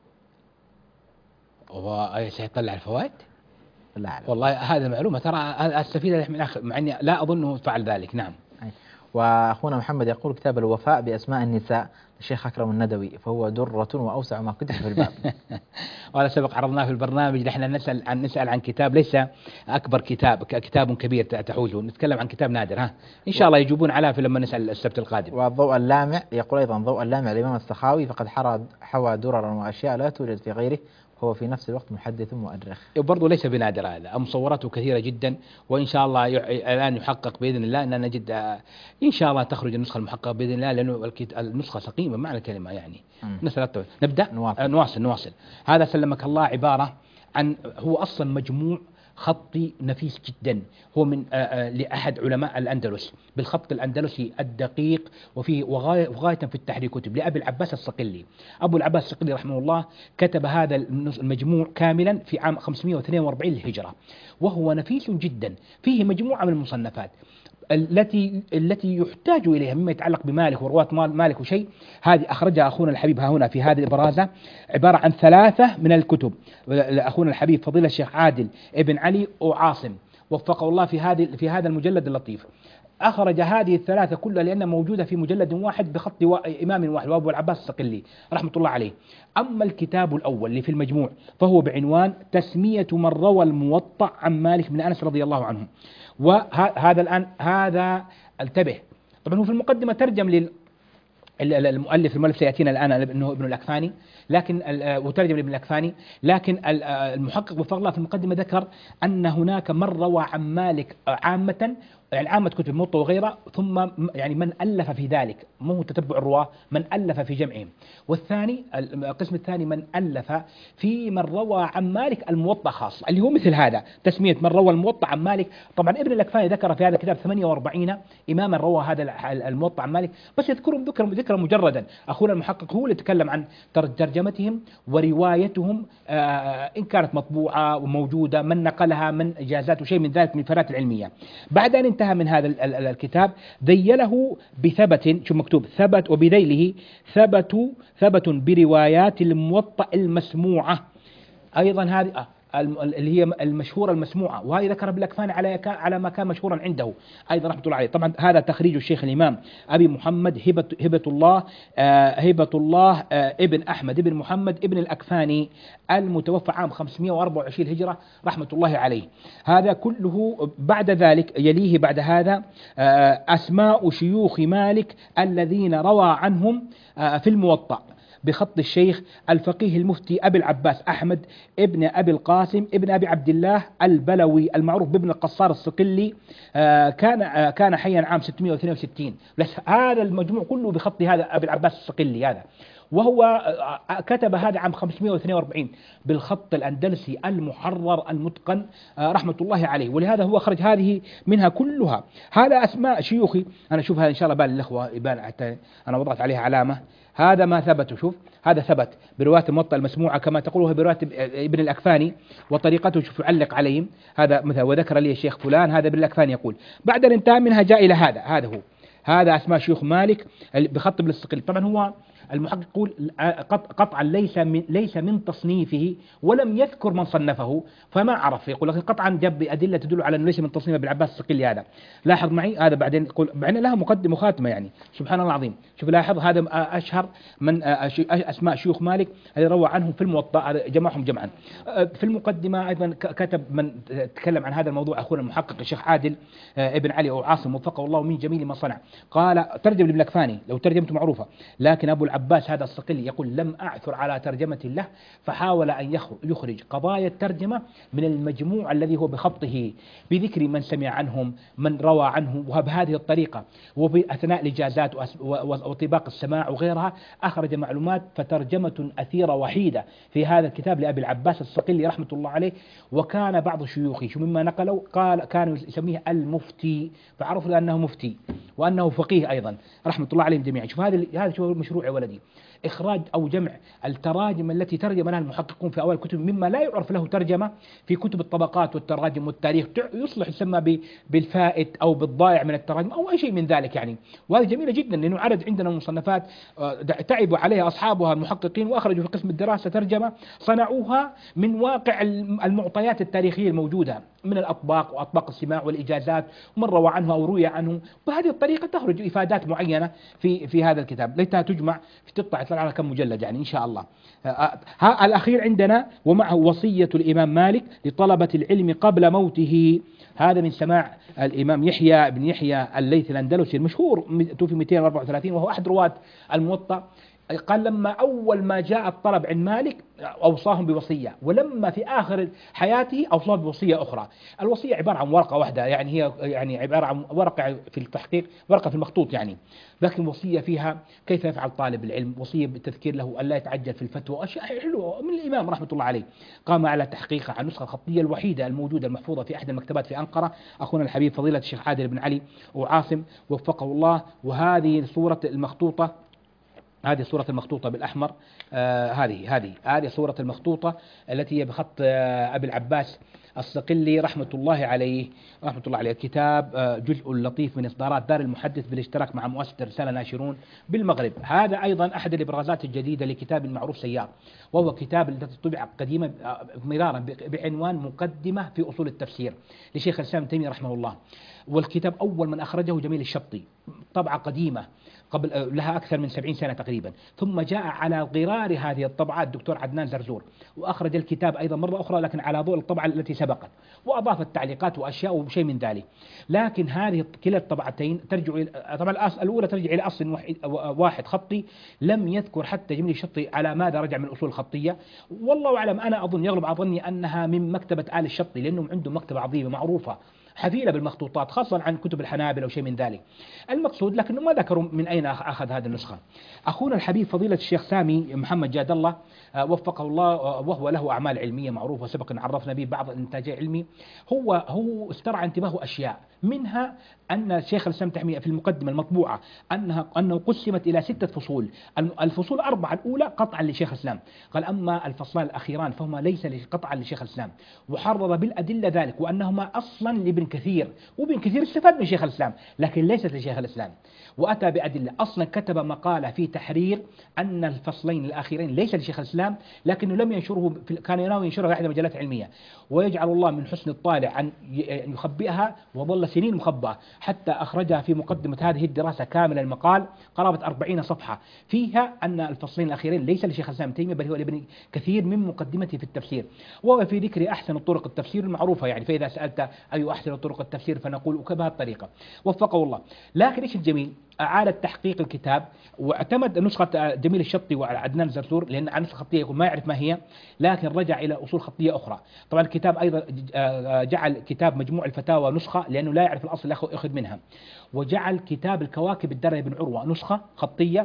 وآية سعيد طلع الفوائد؟ لا أعلم. والله هذا معلومة ترى أستفيد من أخ، مع أني لا أظنه فعل ذلك. نعم. وأخونا محمد يقول: كتاب الوفاء بأسماء النساء للشيخ أكرم الندوي، فهو درة وأوسع ما كتب في الباب. وهذا سبق عرضناه في البرنامج. نحن نسأل عن نسأل عن كتاب ليس أكبر كتاب، كتاب كبير تحوزه، نتكلم عن كتاب نادر. ها إن شاء الله يجيبون على في لما نسأل السبت القادم. والضوء اللامع يقول أيضا: ضوء اللامع الإمام السخاوي فقد حوى دررا وأشياء لا توجد في غيره، هو في نفس الوقت محدث مؤرخ. وبرضه ليس بنادر هذا، مصوراته كثيرة جدا، وإن شاء الله الآن يحقق بإذن الله، أن نجد إن شاء الله تخرج النسخة المحققة بإذن الله، لأنه النسخة سقيمة معنى الكلمة يعني. نسأل نبدأ نواصل. نواصل نواصل. هذا سلمك الله عبارة عن، هو أصلا مجموع خطي نفيس جدا، هو من لأحد علماء الأندلس بالخط الأندلسي الدقيق، وفيه وغاية, وغاية في التحرير كتب لأبي العباس الصقلي. أبو العباس الصقلي رحمه الله كتب هذا المجموع كاملا في عام خمسمائة واثنين وأربعين للهجرة، وهو نفيس جدا، فيه مجموعة من المصنفات التي التي يحتاج اليها مما يتعلق بمالك ورواة مالك وشيء. هذه اخرجها اخونا الحبيب ها هنا في هذه الابرازه، عباره عن ثلاثه من الكتب. اخونا الحبيب فضيله الشيخ عادل ابن علي وعاصم وفقه الله في هذه في هذا المجلد اللطيف، أخرج هذه الثلاثة كلها لأنها موجودة في مجلد واحد بخط إمام واحد وأبو العباس الصقلي رحمة الله عليه. أما الكتاب الأول اللي في المجموع فهو بعنوان تسمية من روى الموطأ عن مالك بن أنس رضي الله عنه. وهذا الآن هذا انتبه، طبعا هو في المقدمة ترجم لل المؤلف المؤلف سيأتينا الآن أنه ابن الأكفاني، لكن وترجم لابن الأكفاني، لكن المحقق وفق الله في المقدمة ذكر أن هناك من روى عن مالك عامة، يعني عامة كتب الموطأ وغيرها، ثم يعني من ألف في ذلك، مو تتبع الرواة، من ألف في جمعهم. والثاني القسم الثاني من ألف في من روى عن مالك الموطأ خاص، اللي هو مثل هذا تسمية من روى الموطأ عن مالك. طبعا ابن الأكفاني ذكر في هذا الكتاب ثمانية وأربعين إماما روى هذا الموطأ عن مالك، بس يذكرهم ذكر ذكر مجردا. أخونا المحقق هو اللي يتكلم عن ترجمتهم وروايتهم، آه إن كانت مطبوعة وموجودة، من نقلها، من إجازات وشيء من ذلك من الفرات العلمية. بعد أن انتهى من هذا الكتاب ذيله بثبت، شو مكتوب ثبت، وبذيله ثبت ثبت بروايات الموطأ المسموعة، أيضا هذه اللي هي المشهورة المسموعة، وهذه ذكر ابن الأكفاني على على ما كان مشهورا عنده أيضا رحمة الله عليه. طبعا هذا تخريج الشيخ الإمام أبي محمد هبة هبة الله آه هبة الله آه ابن أحمد ابن محمد ابن الأكفاني المتوفى عام خمسمائة وأربعة وعشرين هجرة رحمة الله عليه. هذا كله. بعد ذلك يليه بعد هذا آه أسماء شيوخ مالك الذين روى عنهم آه في الموطأ بخط الشيخ الفقيه المفتي أبي العباس أحمد ابن أبي القاسم ابن أبي عبد الله البلوي المعروف بابن القصار الصقلي، آه كان آه كان حيا عام ستمائة واثنين وستين. بس هذا المجموع كله بخط هذا أبي العباس الصقلي هذا، وهو كتب هذا عام خمسمائة واثنين وأربعين بالخط الأندلسي المحرر المتقن رحمة الله عليه، ولهذا هو خرج هذه منها كلها. هذا أسماء شيوخي، أنا أشوف هذا إن شاء الله بال الأخوة يبان حتى أنا وضعت عليها علامة. هذا ما ثبت، شوف هذا ثبت برواية الموطأ المسموعة كما تقوله برواية ابن الأكفاني وطريقته، شوف يعلق عليهم هذا مثلا وذكر لي الشيخ فلان، هذا ابن الأكفاني يقول. بعد الانتهاء منها جاء إلى هذا، هذا هو هذا أسماء شيوخ مالك بخط ابن الصقلي. طبعا هو المحقق يقول قطعا ليس من ليس من تصنيفه ولم يذكر من صنفه فما عرف، يقول لكن قطعا جاب أدلة تدل على أنه ليس من تصنيف ابن العباس الصقلي. هذا لاحظ معي، هذا بعدين يقول بعدين لها مقدمة وخاتمة، يعني سبحان الله العظيم. شوف لاحظ هذا أشهر من أسماء شيوخ مالك اللي روى عنهم في الموطأ، جمعهم جمعا. في المقدمة أيضا كتب من تكلم عن هذا الموضوع أخونا المحقق الشيخ عادل ابن علي أو عاصم وفقه الله من جميل ما صنع. قال ترجم لابن الأكفاني، لو ترجمته معروفة، لكن أبو العباس هذا الصقلي يقول لم أعثر على ترجمة له، فحاول أن يخرج قضايا الترجمة من المجموع الذي هو بخطه بذكر من سمع عنهم من روى عنه، وبهذه الطريقة وبأثناء الإجازات وطباق السماع وغيرها أخرج معلومات. فترجمة أثيرة وحيدة في هذا الكتاب لأبي العباس الصقلي رحمة الله عليه. وكان بعض شيوخه شو مما نقلوا قال كانوا يسميه المفتي، فعرفوا أنه مفتي وأنه فقيه أيضا رحمة الله عليهم جميعا. شوف هذا هذا شو المشروع يا ولدي، إخراج أو جمع التراجم التي ترجم لها المحققون في أوائل الكتب مما لا يعرف له ترجمة في كتب الطبقات والتراجم والتاريخ، يصلح يسمى بالفائت أو بالضائع من التراجم أو أي شيء من ذلك يعني. وهذه جميلة جدا لأنه عدد عندنا مصنفات تعبوا عليها أصحابها المحققين وأخرجوا في قسم الدراسة ترجمة صنعوها من واقع المعطيات التاريخية الموجودة من الأطباق وأطباق السماع والإجازات ومن روى عنه أو روي عنه. بهذه الطريقة تخرج إفادات معينة في في هذا الكتاب، ليتها تجمع في تطلع على كم مجلد يعني إن شاء الله. ها الأخير عندنا ومعه وصية الإمام مالك لطلبة العلم قبل موته. هذا من سماع الإمام يحيى بن يحيى الليثي الأندلسي المشهور توفي مئتين وأربعة وثلاثين، وهو أحد رواة الموطأ. قال لما أول ما جاء الطلب عند مالك أوصاهم بوصية، ولما في آخر حياته أوصاهم بوصية أخرى. الوصية عبارة عن ورقة واحدة، يعني هي يعني عبارة عن ورقة في التحقيق، ورقة في المخطوط يعني، لكن وصية فيها كيف يفعل طالب العلم، وصية بالتذكير له ألا يتعجل في الفتوى، أشياء حلوة من الإمام رحمة الله عليه. قام على تحقيقها عن النسخة الخطية الوحيدة الموجودة المحفوظة في أحد المكتبات في أنقرة، أخونا الحبيب فضيلة الشيخ عادل بن علي وعاصم وفقه الله. وهذه صورة المخطوطة، هذه صورة المخطوطة بالأحمر، آه هذه هذه هذه صورة المخطوطة التي هي بخط آه أبي العباس الصقلي رحمة الله عليه رحمة الله عليه. الكتاب آه جزء لطيف من إصدارات دار المحدث بالاشتراك مع مؤسسة رسالة ناشرون بالمغرب. هذا أيضا أحد الإبرازات الجديدة لكتاب المعروف سيار، وهو كتاب الذي طبع قديما آه مرارا بعنوان مقدمة في أصول التفسير لشيخ الإسلام ابن تيمية رحمه الله. والكتاب أول من أخرجه جميل الشطي، طبعة قديمة قبل لها أكثر من سبعين سنة تقريبا. ثم جاء على غرار هذه الطبعة الدكتور عدنان زرزور وأخرج الكتاب أيضا مرة أخرى، لكن على ضوء الطبعة التي سبقت، وأضاف التعليقات وأشياء وشيء من ذلك. لكن هذه كلا الطبعتين ترجع إلى، طبعا الأولى ترجع إلى أصل واحد خطي لم يذكر حتى جميل الشطي على ماذا رجع من الأصول الخطية. والله أعلم، أنا أظن يغلب على ظني أنها من مكتبة آل الشطي، لأنهم عندهم مكتبة عظيمة معروفة حفيلة بالمخطوطات، خاصة عن كتب الحنابلة أو شيء من ذلك. المقصود لكنه ما ذكروا من أين أخذ هذه النسخة. أخونا الحبيب فضيلة الشيخ سامي محمد جاد الله وفقه الله، وهو له أعمال علمية معروفة سبق أن عرفنا به بعض الإنتاج العلمي، هو هو استرعى انتباهه أشياء، منها أن شيخ الإسلام تيمية في المقدمة المطبوعة أنها أنه قسمت إلى ستة فصول، الفصول الأربعة الأولى قطعا لشيخ الإسلام، قال أما الفصلان الأخيران فهما ليس قطعا لشيخ الإسلام، وحرر بالأدلة ذلك وأنهما أصلا لابن كثير، وابن كثير استفاد من شيخ الإسلام لكن ليست لشيخ الإسلام، وأتى بأدلة. أصلا كتب مقالة في تحرير أن الفصلين الأخيرين ليس لشيخ الإسلام، لكنه لم ينشره، كان يناوي ينشرها في إحدى المجلات العلمية، ويجعل الله من حسن الطالع أن يخبئها، وظل سنين مخبأة حتى أخرجها في مقدمة هذه الدراسة كامل المقال قرابة أربعين صفحة فيها أن الفصلين الأخيرين ليس لشيخ الإسلام تيمية بل هو لابن كثير من مقدمته في التفسير، وهو في ذكر أحسن طرق التفسير المعروفة، يعني فإذا سألت أي أحسن طرق التفسير فنقول بهذه الطريقة وفقه الله. لكن إيش الجميل؟ أعاد تحقيق الكتاب واعتمد نسخة جميل الشطي وعدنان زرزور، لأن عن نسخة خطية يقول ما يعرف ما هي، لكن رجع إلى أصول خطية أخرى. طبعا الكتاب أيضا جعل كتاب مجموع الفتاوى نسخة لأنه لا يعرف الأصل يأخذ منها، وجعل كتاب الكواكب الدرة بن عروة نسخة خطية،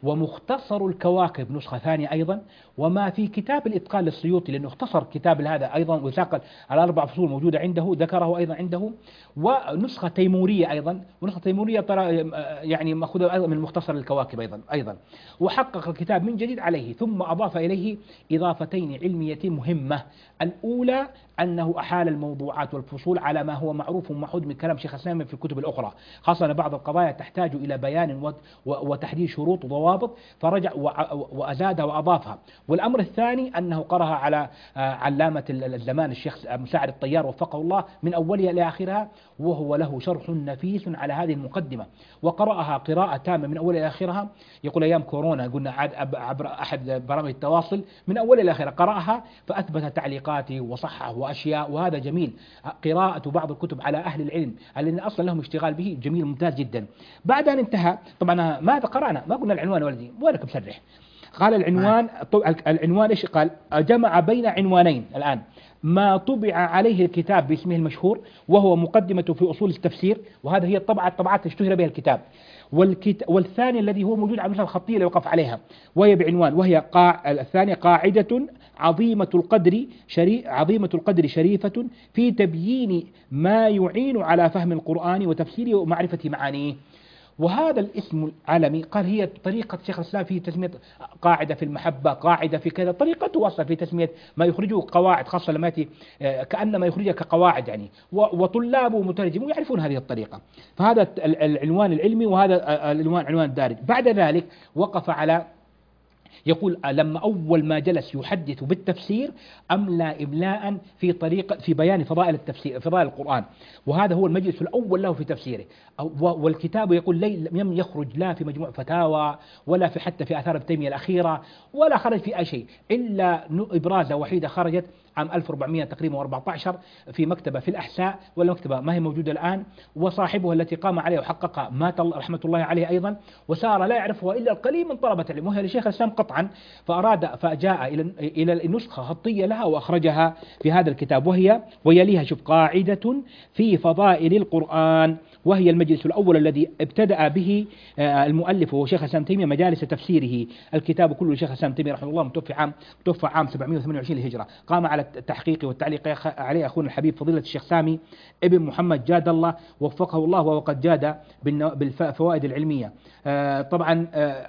ومختصر الكواكب نسخة ثانية أيضا، وما في كتاب الإتقان للسيوطي لأنه اختصر كتاب هذا أيضا وثاقل على أربع فصول موجودة عنده ذكره أيضا عنده، ونسخة تيمورية أيضا، ونسخة تيمورية ترى يعني مأخوذة أيضا من مختصر الكواكب أيضا أيضا وحقق الكتاب من جديد عليه، ثم أضاف إليه إضافتين علميتين مهمة. الأولى أنه أحال الموضوعات والفصول على ما هو معروف ومعهود من كلام شيخ الإسلام في الكتب الأخرى، خاصة أن بعض القضايا تحتاج إلى بيان وتحديد شروط وضوابط، فرجع وأزادها وأضافها. والأمر الثاني أنه قرأها على علامة الزمان الشيخ مساعد الطيار وفقه الله من أولها إلى آخرها، وهو له شرح نفيس على هذه المقدمة، وقرأها قراءة تامة من أولها إلى آخرها. يقول أيام كورونا قلنا عبر أحد برامج التواصل من أولها إلى آخرها قرأها فأثبت تعليقاته وصحه وأشياء، وهذا جميل. قراءة بعض الكتب على أهل العلم الذين أصلا لهم اشتغال به جميل ممتاز جدا. بعد أن انتهى طبعا ماذا قرأنا؟ ما قلنا العنوان ولدي وينك مسرح. قال العنوان العنوان إيش قال؟ جمع بين عنوانين الآن، ما طبع عليه الكتاب باسمه المشهور وهو مقدمته في أصول التفسير، وهذا هي الطبعة الطبعات اشتهر بها الكتاب، والثاني الذي هو موجود على النسخة الخطية اللي وقف عليها وهي بعنوان، وهي قاع الثانية قاعدة عظيمة القدر شري عظيمة القدر شريفة في تبيين ما يعين على فهم القرآن وتفسيره ومعرفة معانيه. وهذا الاسم العالمي قال هي طريقة شيخ الإسلام في تسمية قاعدة في المحبة، قاعدة في كذا، طريقته أصلا في تسمية ما يخرجه قواعد، خاصة لما يأتي كأنما يخرجها كقواعد يعني، وطلابه مترجمون يعرفون هذه الطريقة. فهذا العنوان العلمي وهذا العنوان عنوان الدارج. بعد ذلك وقف على يقول لما أول ما جلس يحدث بالتفسير أملى إملاء في طريقة في بيان فضائل التفسير فضائل القرآن، وهذا هو المجلس الأول له في تفسيره. والكتاب يقول لم يخرج لا في مجموع فتاوى ولا في حتى في آثار ابن تيمية الأخيرة، ولا خرج في أي شيء إلا إبرازة وحيدة خرجت عام ألف وأربعمائة تقريبا وأربعة عشر في مكتبة في الأحساء، ولا مكتبة ما هي موجودة الآن، وصاحبها التي قام عليها وحققها مات رحمة الله عليه أيضا، وصار لا يعرفها إلا القليل من طلبة العلم، وهي لشيخ الإسلام قطعا، فأراد فجاء إلى إلى النسخة خطية لها وأخرجها في هذا الكتاب، وهي ويليها شوف قاعدة في فضائل القرآن، وهي المجلس الأول الذي ابتدأ به المؤلف وهو شيخ الإسلام تيمية مجالس تفسيره. الكتاب كله شيخ الإسلام تيمية رحمه الله متوفى عام متوفى عام سبعمائة وثمانية وعشرين للهجرة. قام على التحقيق والتعليق عليه أخونا الحبيب فضيلة الشيخ سامي ابن محمد جاد الله وفقه الله، وقد جاد بالفوائد العلمية. طبعا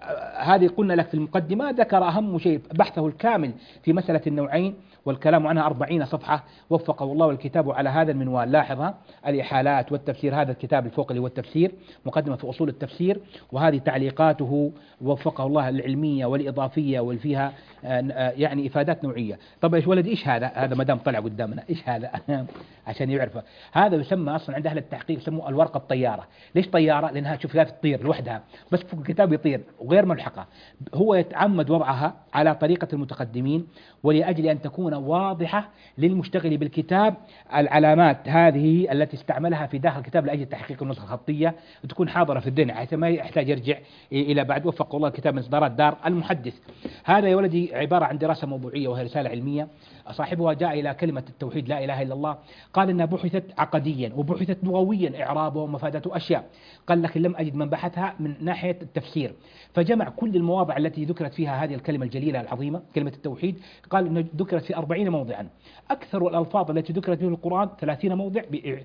هذه قلنا لك في المقدمة، ذكر أهم شيء بحثه الكامل في مسألة النوعين والكلام عنها أربعين صفحة وفقه الله، والكتاب على هذا المنوال. لاحظها الإحالات والتفسير، هذا الكتاب الفوق اللي هو التفسير مقدمة في أصول التفسير، وهذه تعليقاته وفقه الله العلمية والإضافية والفيها يعني إفادات نوعية. طب إيش ولد إيش هذا؟ هذا مدام طلع قدامنا إيش هذا عشان يعرفه. هذا يسمى أصلا عند أهل التحقيق يسموه الورقة الطيارة. ليش طيارة؟ لأنها شوف لا تطير لوحدها بس فوق الكتاب يطير وغير ملحقة. هو يتعمد وضعها على طريقة المتقدمين ولأجل أن تكون واضحة للمشتغل بالكتاب. العلامات هذه التي استعملها في داخل الكتاب لأجل تحقيق النسخة الخطية تكون حاضرة في الذهن حيث ما يحتاج يرجع إلى بعد. وفق الله الكتاب من إصدارات دار المحدث. هذا يا ولدي عبارة عن دراسة موضوعية وهي رسالة علمية. صاحبها جاء إلى كلمة التوحيد لا إله إلا الله، قال إنها بحثت عقديا وبحثت لغويا إعرابه ومفادته أشياء، قال لكن لم أجد من بحثها من ناحية التفسير، فجمع كل المواضع التي ذكرت فيها هذه الكلمة الجليلة العظيمة كلمة التوحيد، قال إنه ذكرت في أربعين موضعا. أكثر الألفاظ التي ذكرت في القرآن ثلاثين موضع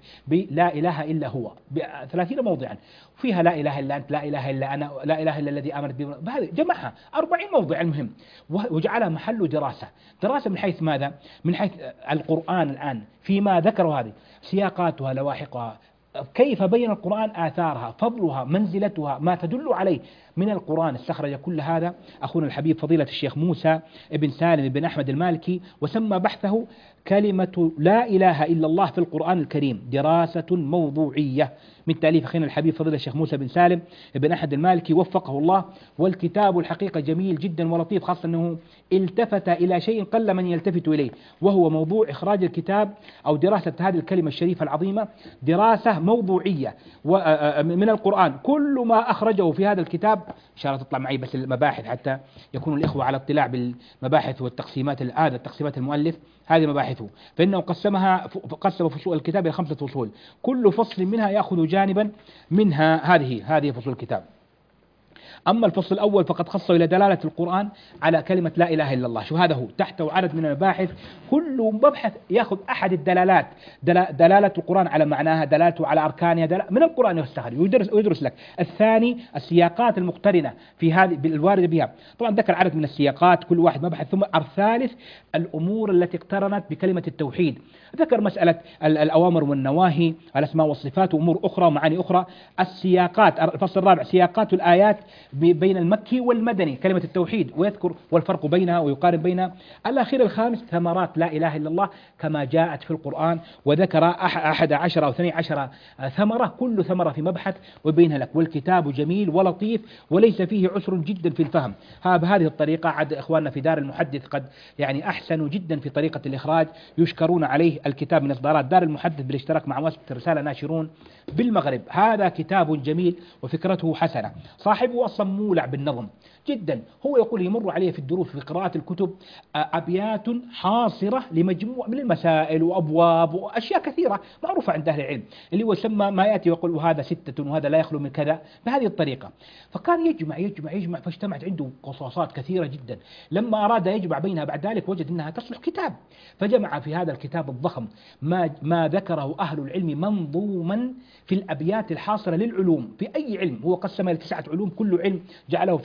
بلا إله إلا هو، ثلاثين موضعا فيها لا إله إلا أنت، لا إله إلا أنا، لا إله إلا الذي آمنت به، هذه جمعها أربعين موضع المهم، وجعلها محل دراسة. دراسة من حيث ماذا؟ من حيث القرآن الآن فيما ذكروا هذه سياقاتها لواحقها، كيف بين القرآن آثارها، فضلها، منزلتها، ما تدل عليه من القرآن. استخرج كل هذا أخونا الحبيب فضيلة الشيخ موسى ابن سالم بن أحمد المالكي، وسمى بحثه كلمة لا إله إلا الله في القرآن الكريم دراسة موضوعية، من تأليف أخينا الحبيب فضيلة الشيخ موسى بن سالم بن أحمد المالكي وفقه الله. والكتاب الحقيقة جميل جدا ولطيف، خاصة أنه التفت إلى شيء قل من يلتفت إليه، وهو موضوع إخراج الكتاب أو دراسة هذه الكلمة الشريفة العظيمة دراسة موضوعية من القرآن. كل ما أخرجه في هذا الكتاب إن شاء الله تطلع معي بس المباحث حتى يكون الإخوة على اطلاع بالمباحث والتقسيمات هذا تقسيمات المؤلف، هذه مباحثه، فإنه قسمها قسم فصول الكتاب إلى خمسة فصول، كل فصل منها يأخذ جانبا منها. هذه هذه فصول الكتاب. أما الفصل الأول فقد خصه إلى دلالة القرآن على كلمة لا إله إلا الله. شو هذا هو؟ تحته عدد من المباحث، كل مبحث يأخذ أحد الدلالات، دلالة القرآن على معناها، دلالته على أركانها، دلالة من القرآن يستخرج ويدرس, ويدرس لك. الثاني السياقات المقترنة في هذه الواردة بها، طبعا ذكر عدد من السياقات كل واحد مبحث. ثم الثالث الأمور التي اقترنت بكلمة التوحيد، ذكر مسألة الأوامر والنواهي، الأسماء والصفات وأمور أخرى ومعاني أخرى. السياقات الفصل الرابع سياقات الآيات بين المكي والمدني كلمة التوحيد، ويذكر والفرق بينها ويقارن بينها. الأخير الخامس ثمرات لا إله إلا الله كما جاءت في القرآن، وذكر أحد عشر أو اثني عشر ثمرة، كل ثمرة في مبحث وبينها لك. والكتاب جميل ولطيف وليس فيه عسر جدا في الفهم. ها بهذه الطريقة عد إخواننا في دار المحدث قد يعني أحسنوا جدا في طريقة الإخراج، يشكرون عليه. الكتاب من إصدارات دار المحدث بالاشتراك مع مؤسسة رسالة ناشرون بالمغرب. هذا كتاب جميل وفكرته حسنة، صاحبه أصلا مولع بالنظم جدا. هو يقول يمر عليه في الدروس في قراءة الكتب أبيات حاصرة لمجموع من المسائل وأبواب وأشياء كثيرة معروفة عند أهل العلم، اللي هو يسمى ما يأتي ويقول وهذا ستة وهذا لا يخلو من كذا بهذه الطريقة. فكان يجمع يجمع يجمع فاجتمعت عنده قصاصات كثيرة جدا. لما أراد يجمع بينها بعد ذلك وجد أنها تصلح كتاب، فجمع في هذا الكتاب الضخم ما ما ذكره أهل العلم منظوما في الأبيات الحاصرة للعلوم في أي علم. هو قسم إلى تسعة علوم، كل علم جعله في كتاب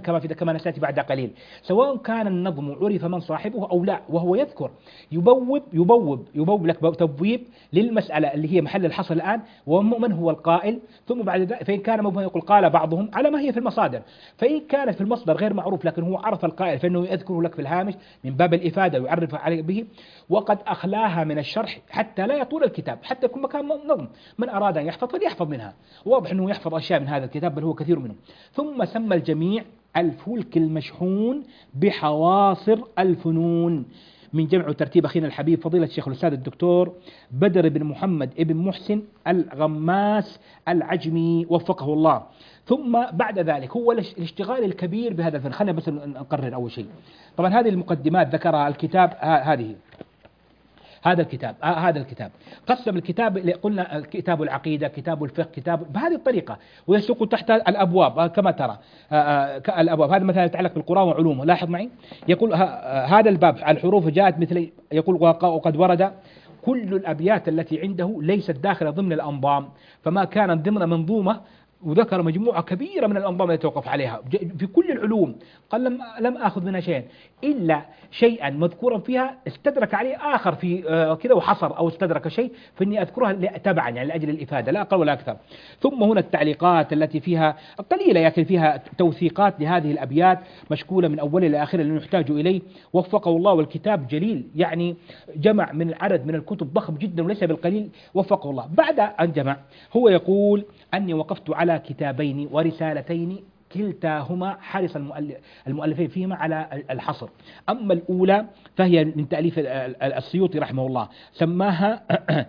كما في كما نسأتي بعد قليل، سواء كان النظم عرف من صاحبه أو لا، وهو يذكر يبوب يبوب يبوب لك تبويب للمسألة اللي هي محل الحصر الآن، ومن هو القائل، ثم بعد ذلك فإن كان مبهم يقول قال بعضهم على ما هي في المصادر، فإن كانت في المصدر غير معروف لكن هو عرف القائل فإنه يذكره لك في الهامش من باب الإفادة ويعرف عليه به، وقد أخلاها من الشرح حتى لا يطول الكتاب، حتى يكون مكان نظم من أراد أن يحفظ فليحفظ منها، واضح أنه يحفظ أشياء من هذا الكتاب بل هو كثير منه. ثم سمى الجميع الفلك المشحون بحواصر الفنون، من جمع وترتيب أخينا الحبيب فضيلة الشيخ الأستاذ الدكتور بدر بن محمد ابن محسن الغماس العجمي وفقه الله. ثم بعد ذلك هو الاشتغال الكبير بهذا الفن. خلينا بس نقرر أول شيء، طبعا هذه المقدمات ذكرها الكتاب، هذه هذا الكتاب آه هذا الكتاب قسم الكتاب، قلنا كتاب العقيدة، كتاب الفقه، كتاب بهذه الطريقة، ويسوق تحت الأبواب كما ترى آه آه الأبواب. هذا مثلا يتعلق بالقرآن وعلومه، لاحظ معي يقول هذا الباب الحروف جاءت مثل، يقول وقد ورد كل الأبيات التي عنده ليست داخلة ضمن الأنظام، فما كانت ضمن منظومة، وذكر مجموعة كبيرة من الأنظمة التي توقف عليها في كل العلوم، قال لم لم آخذ منها شيئا إلا شيئا مذكورا فيها استدرك عليه آخر في آه كذا وحصر أو استدرك شيء، فإني أذكرها تبعا يعني لأجل الإفادة لا أقل ولا أكثر. ثم هنا التعليقات التي فيها قليلة لكن فيها توثيقات لهذه الأبيات مشكولة من أولها إلى آخرها اللي نحتاج إليه وفقه الله، والكتاب جليل يعني جمع من عدد من الكتب ضخم جدا وليس بالقليل وفقه الله. بعد أن جمع هو يقول أني وقفت على كتابين ورسالتين كلتاهما حرص المؤلفين فيهما على الحصر. أما الأولى فهي من تأليف السيوطي رحمه الله، سماها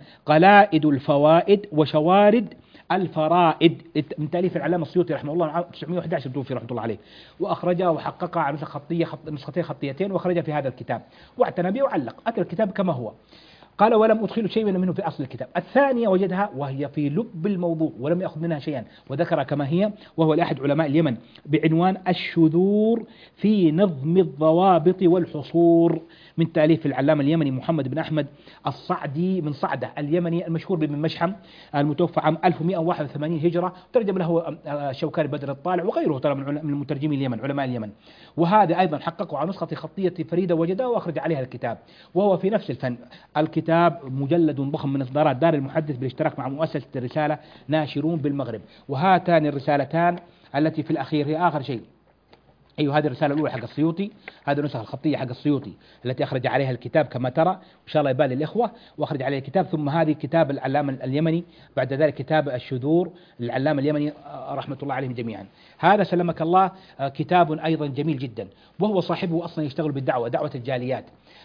قلائد الفوائد وشوارد الفرائد، من تأليف العلامة السيوطي رحمه الله عام تسعمائة وأحد عشر توفي رحمه الله عليه، وأخرجها وحققها على نسخ خطية خط نسختين خطيتين، وأخرجها في هذا الكتاب واعتنى به وعلق أتى الكتاب كما هو. قال ولم أدخل شيئا منه في أصل الكتاب. الثانية وجدها وهي في لب الموضوع ولم يأخذ منها شيئا وذكر كما هي، وهو لأحد علماء اليمن بعنوان الشذور في نظم الضوابط والحصور، من تأليف العلامة اليمني محمد بن أحمد الصعدي من صعدة اليمني المشهور بابن مشحم المتوفى عام ألف ومئة وواحد وثمانين هجرة، ترجم له الشوكاني بدر الطالع وغيره ترى من المترجمين اليمن علماء اليمن. وهذا أيضا حققه على نسخة خطية فريدة وجدها وأخرج عليها الكتاب، وهو في نفس الفن. الكتاب مجلد ضخم من إصدارات دار المحدث بالاشتراك مع مؤسسة الرسالة ناشرون بالمغرب. وهاتان الرسالتان التي في الأخير هي آخر شيء، أيوة هذه الرسالة الأولى حق السيوطي، هذه النسخة الخطية حق السيوطي التي أخرج عليها الكتاب كما ترى وإن شاء الله يبان للإخوة، وأخرج عليها الكتاب. ثم هذه كتاب العلامة اليمني، بعد ذلك كتاب الشذور للعلامة اليمني رحمة الله عليهم جميعا. هذا سلمك الله كتاب أيضا جميل جدا، وهو صاحبه أصلا يشتغل بالدعوة، دعوة الجاليات.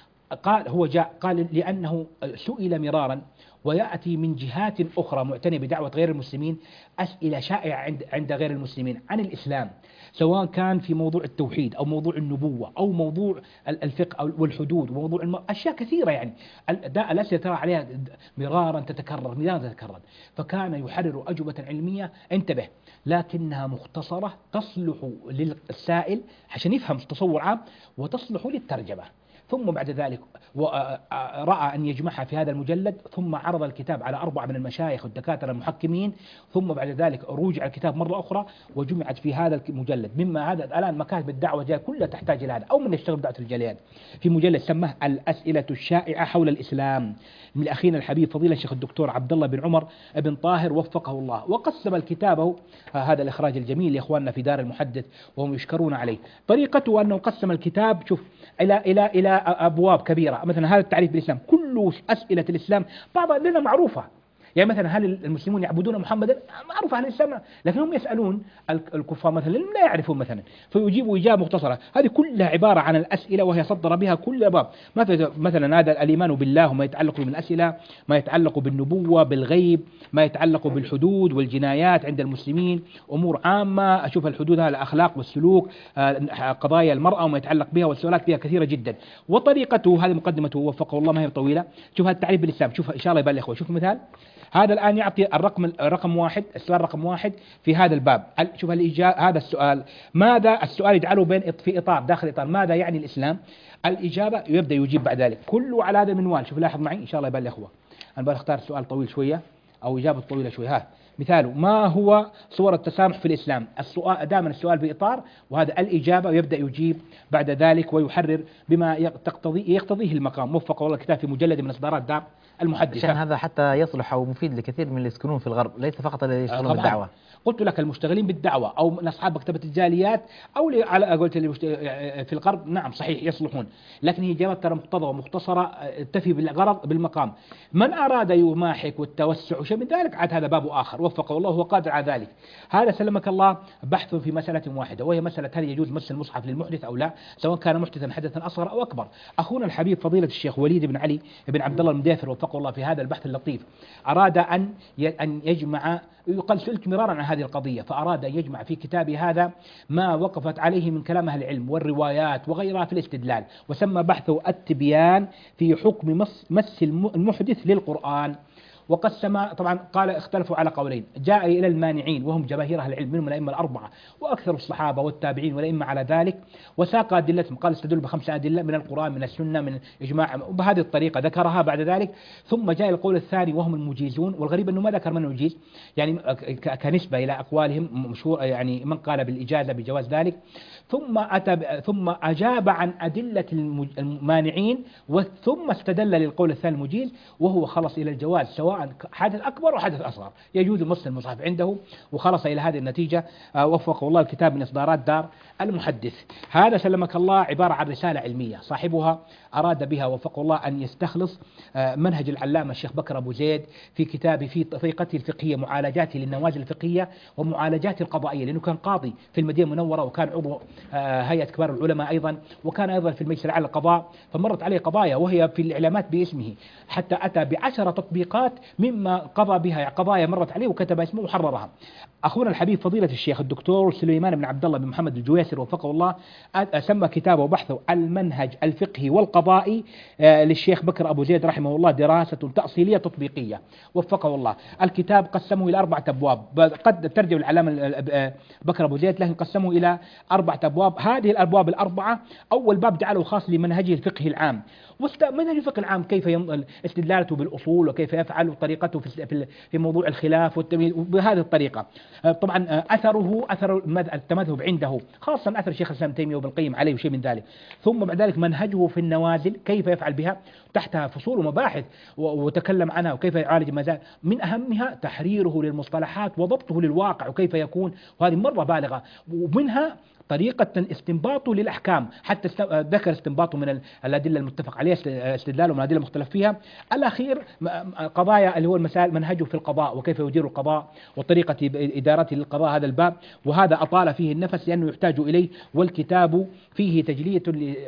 قال هو جاء قال لأنه سئل مرارا ويأتي من جهات أخرى معتنية بدعوة غير المسلمين أسئلة شائعة عند عند غير المسلمين عن الإسلام، سواء كان في موضوع التوحيد أو موضوع النبوة أو موضوع الفقه أو والحدود وموضوع الم... أشياء كثيرة يعني الأسئلة ترى عليها مرارا تتكرر مرارا تتكرر، فكان يحرر أجوبة علمية انتبه لكنها مختصرة تصلح للسائل عشان يفهم تصور عام وتصلح للترجمة. ثم بعد ذلك رأى أن يجمعها في هذا المجلد، ثم عرض الكتاب على أربعة من المشايخ والدكاترة المحكمين، ثم بعد ذلك روجع الكتاب مرة أخرى وجمعت في هذا المجلد، مما هذا الآن مكاتب الدعوة جاء كلها تحتاج إلى هذا أو من يشتغل بدعوة الجاليات، في مجلد سماه الأسئلة الشائعة حول الإسلام من أخينا الحبيب فضيلة الشيخ الدكتور عبد الله بن عمر بن طاهر وفقه الله. وقسم الكتاب هذا الإخراج الجميل لإخواننا في دار المحدث وهم يشكرون عليه. طريقته أنه قسم الكتاب شوف إلى إلى إلى أبواب كبيرة، مثلا هذا التعريف بالإسلام كل أسئلة الإسلام بعضها لنا معروفة، يعني مثلا هل المسلمون يعبدون محمدا؟ معروف عن الإسلام، لكن هم يسألون الكفار مثلا لا يعرفون مثلا فيجيبوا إجابة مختصرة. هذه كلها عبارة عن الأسئلة وهي صدر بها كل الأبواب، مثلا هذا الإيمان بالله وما يتعلق من الأسئلة، ما يتعلق بالنبوة بالغيب، ما يتعلق بالحدود والجنايات عند المسلمين، أمور عامة أشوف الحدود هذا الأخلاق والسلوك، قضايا المرأة وما يتعلق بها والسؤالات فيها كثيرة جدا. وطريقته هذه مقدمته وفقه الله ما هي طويلة. شوف هذا التعريف بالإسلام، شوف إن شاء الله يبان الإخوة. شوف مثال هذا الآن يعطي الرقم الرقم واحد، السؤال رقم واحد في هذا الباب. شوف الإجابة هذا السؤال، ماذا السؤال يجعله بين في إطار داخل إطار ماذا يعني الإسلام؟ الإجابة يبدأ يجيب بعد ذلك كله على هذا المنوال. شوف لاحظ معي إن شاء الله يبان الإخوة، أنا بختار سؤال طويل شوية أو إجابة طويلة شوية. ها مثاله ما هو صور التسامح في الإسلام؟ السؤال دائما السؤال بإطار وهذا الإجابة، ويبدأ يجيب بعد ذلك ويحرر بما يقتضي يقتضيه المقام. وفق الله الكتاب في مجلد من إصدارات دار المحدثة. عشان هذا حتى يصلح أو مفيد لكثير من اللي يسكنون في الغرب، ليس فقط الذين يشتغلون بالدعوة. قلت لك المشتغلين بالدعوة أو من أصحاب مكتبة الجاليات أو على قلت اللي في الغرب، نعم صحيح يصلحون، لكن هي إجابة ترى مقتضبة ومختصرة تفي بالغرض بالمقام. من أراد يماحك والتوسع وشيء من ذلك عاد هذا باب آخر، وفقه الله وهو قادر على ذلك. هذا سلمك الله بحث في مسألة واحدة، وهي مسألة هل يجوز مس المصحف للمحدث أو لا، سواء كان محدثا حدثا أصغر أو أكبر. أخونا الحبيب فضيلة الشيخ وليد بن علي بن عبد الله المدافر وفقه الله في هذا البحث اللطيف أراد أن أن يجمع، يقال سئلت مرارا عن هذه القضية، فأراد أن يجمع في كتابه هذا ما وقفت عليه من كلام أهل العلم والروايات وغيرها في الاستدلال، وسمى بحثه التبيان في حكم مس, مس المحدث للقرآن. وقسم طبعا قال اختلفوا على قولين، جاء إلى المانعين وهم جماهير أهل العلم منهم الأئمة الأربعة وأكثر الصحابة والتابعين والأئمة على ذلك، وساق أدلتهم، قال استدل بخمسة أدلة من القرآن من السنة من إجماع، وبهذه الطريقة ذكرها بعد ذلك. ثم جاء القول الثاني وهم المجيزون، والغريب أنه ما ذكر من يجيز يعني كنسبة إلى أقوالهم مشهور، يعني من قال بالإجازة بجواز ذلك. ثم أتى ثم أجاب عن أدلة المانعين، ثم استدل للقول الثاني المجيز، وهو خلص إلى الجواز سواء حدث أكبر وحدث أصغر يجوز مس المصحف عنده، وخلص إلى هذه النتيجة. وفقه الله الكتاب من إصدارات دار المحدث. هذا سلمك الله عبارة عن رسالة علمية صاحبها أراد بها وفقه الله أن يستخلص منهج العلامة الشيخ بكر أبو زيد في كتابه في طريقته الفقهية، معالجاته للنوازل الفقهية ومعالجاته القضائية، لأنه كان قاضي في المدينة المنورة وكان عضو هيئة كبار العلماء أيضا، وكان أيضا في المجلس الأعلى للقضاء، فمرت عليه قضايا وهي في الإعلامات باسمه، حتى أتى بعشرة تطبيقات مما قضى بها قضايا مرت عليه وكتب اسمه وحررها. أخونا الحبيب فضيلة الشيخ الدكتور سليمان بن عبد الله بن محمد الجويسر وفقه الله سمى كتابه وبحثه المنهج الفقهي والقضائي للشيخ بكر أبو زيد رحمه الله دراسة تأصيلية تطبيقية وفقه الله. الكتاب قسمه إلى أربعة أبواب، قد ترجم العلامة بكر أبو زيد لكن قسمه إلى أربعة أبواب. هذه الأبواب الأربعة أول باب جعله خاص لمنهجه الفقهي العام، منهج الفقه العام كيف استدلالته بالأصول وكيف يفعل وطريقته في في موضوع الخلاف والتمييز بهذه الطريقة. طبعا أثره أثر التمذهب عنده، خاصة أثر الشيخ الإسلام ابن تيمية وابن القيم عليه وشيء من ذلك. ثم بعد ذلك منهجه في النوازل كيف يفعل بها، تحتها فصول ومباحث وتكلم عنها وكيف يعالج المزايا، من أهمها تحريره للمصطلحات وضبطه للواقع وكيف يكون، وهذه مرة بالغة. ومنها طريقة استنباطه للأحكام، حتى ذكر استنباطه من الأدلة المتفق عليها استدلاله من الأدلة المختلف فيها. الأخير قضايا اللي هو المسائل منهجه في القضاء وكيف يدير القضاء وطريقة إدارته للقضاء، هذا الباب، وهذا أطال فيه النفس لأنه يحتاج إليه، والكتاب فيه تجلية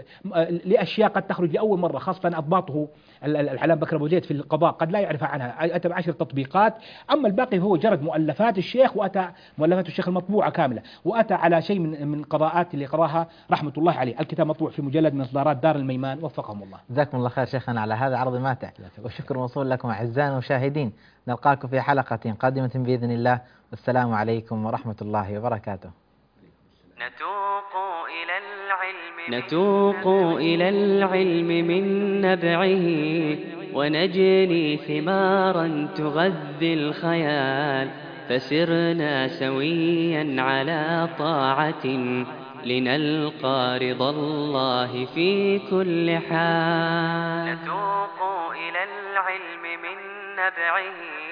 لأشياء قد تخرج لأول مرة، خاصة أضباطه العلامة بكر أبو زيد في القضاء قد لا يعرف عنها، أتى بعشر تطبيقات. أما الباقي فهو جرد مؤلفات الشيخ، وأتى مؤلفات الشيخ المطبوعة كاملة، وأتى على شيء من من قضاءات اللي قراها رحمة الله عليه. الكتاب مطبوع في مجلد من إصدارات دار الميمان وفقهم الله. جزاكم الله خير شيخنا على هذا العرض الماتع، والشكر موصول لكم أعزائنا المشاهدين. نلقاكم في حلقة قادمة بإذن الله، والسلام عليكم ورحمة الله وبركاته. نتوق إلى العلم نتوق إلى العلم من نبعه، ونجني ثمارا تغذي الخيال، فسرنا سويا على طاعة لنلقى رضا الله في كل حال. نتوق إلى العلم من نبعه،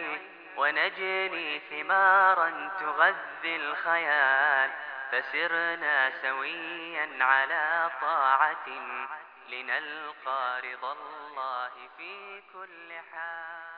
ونجني ثمارا تغذي الخيال، فسرنا سويا على طاعة لنلقى رضا الله في كل حال.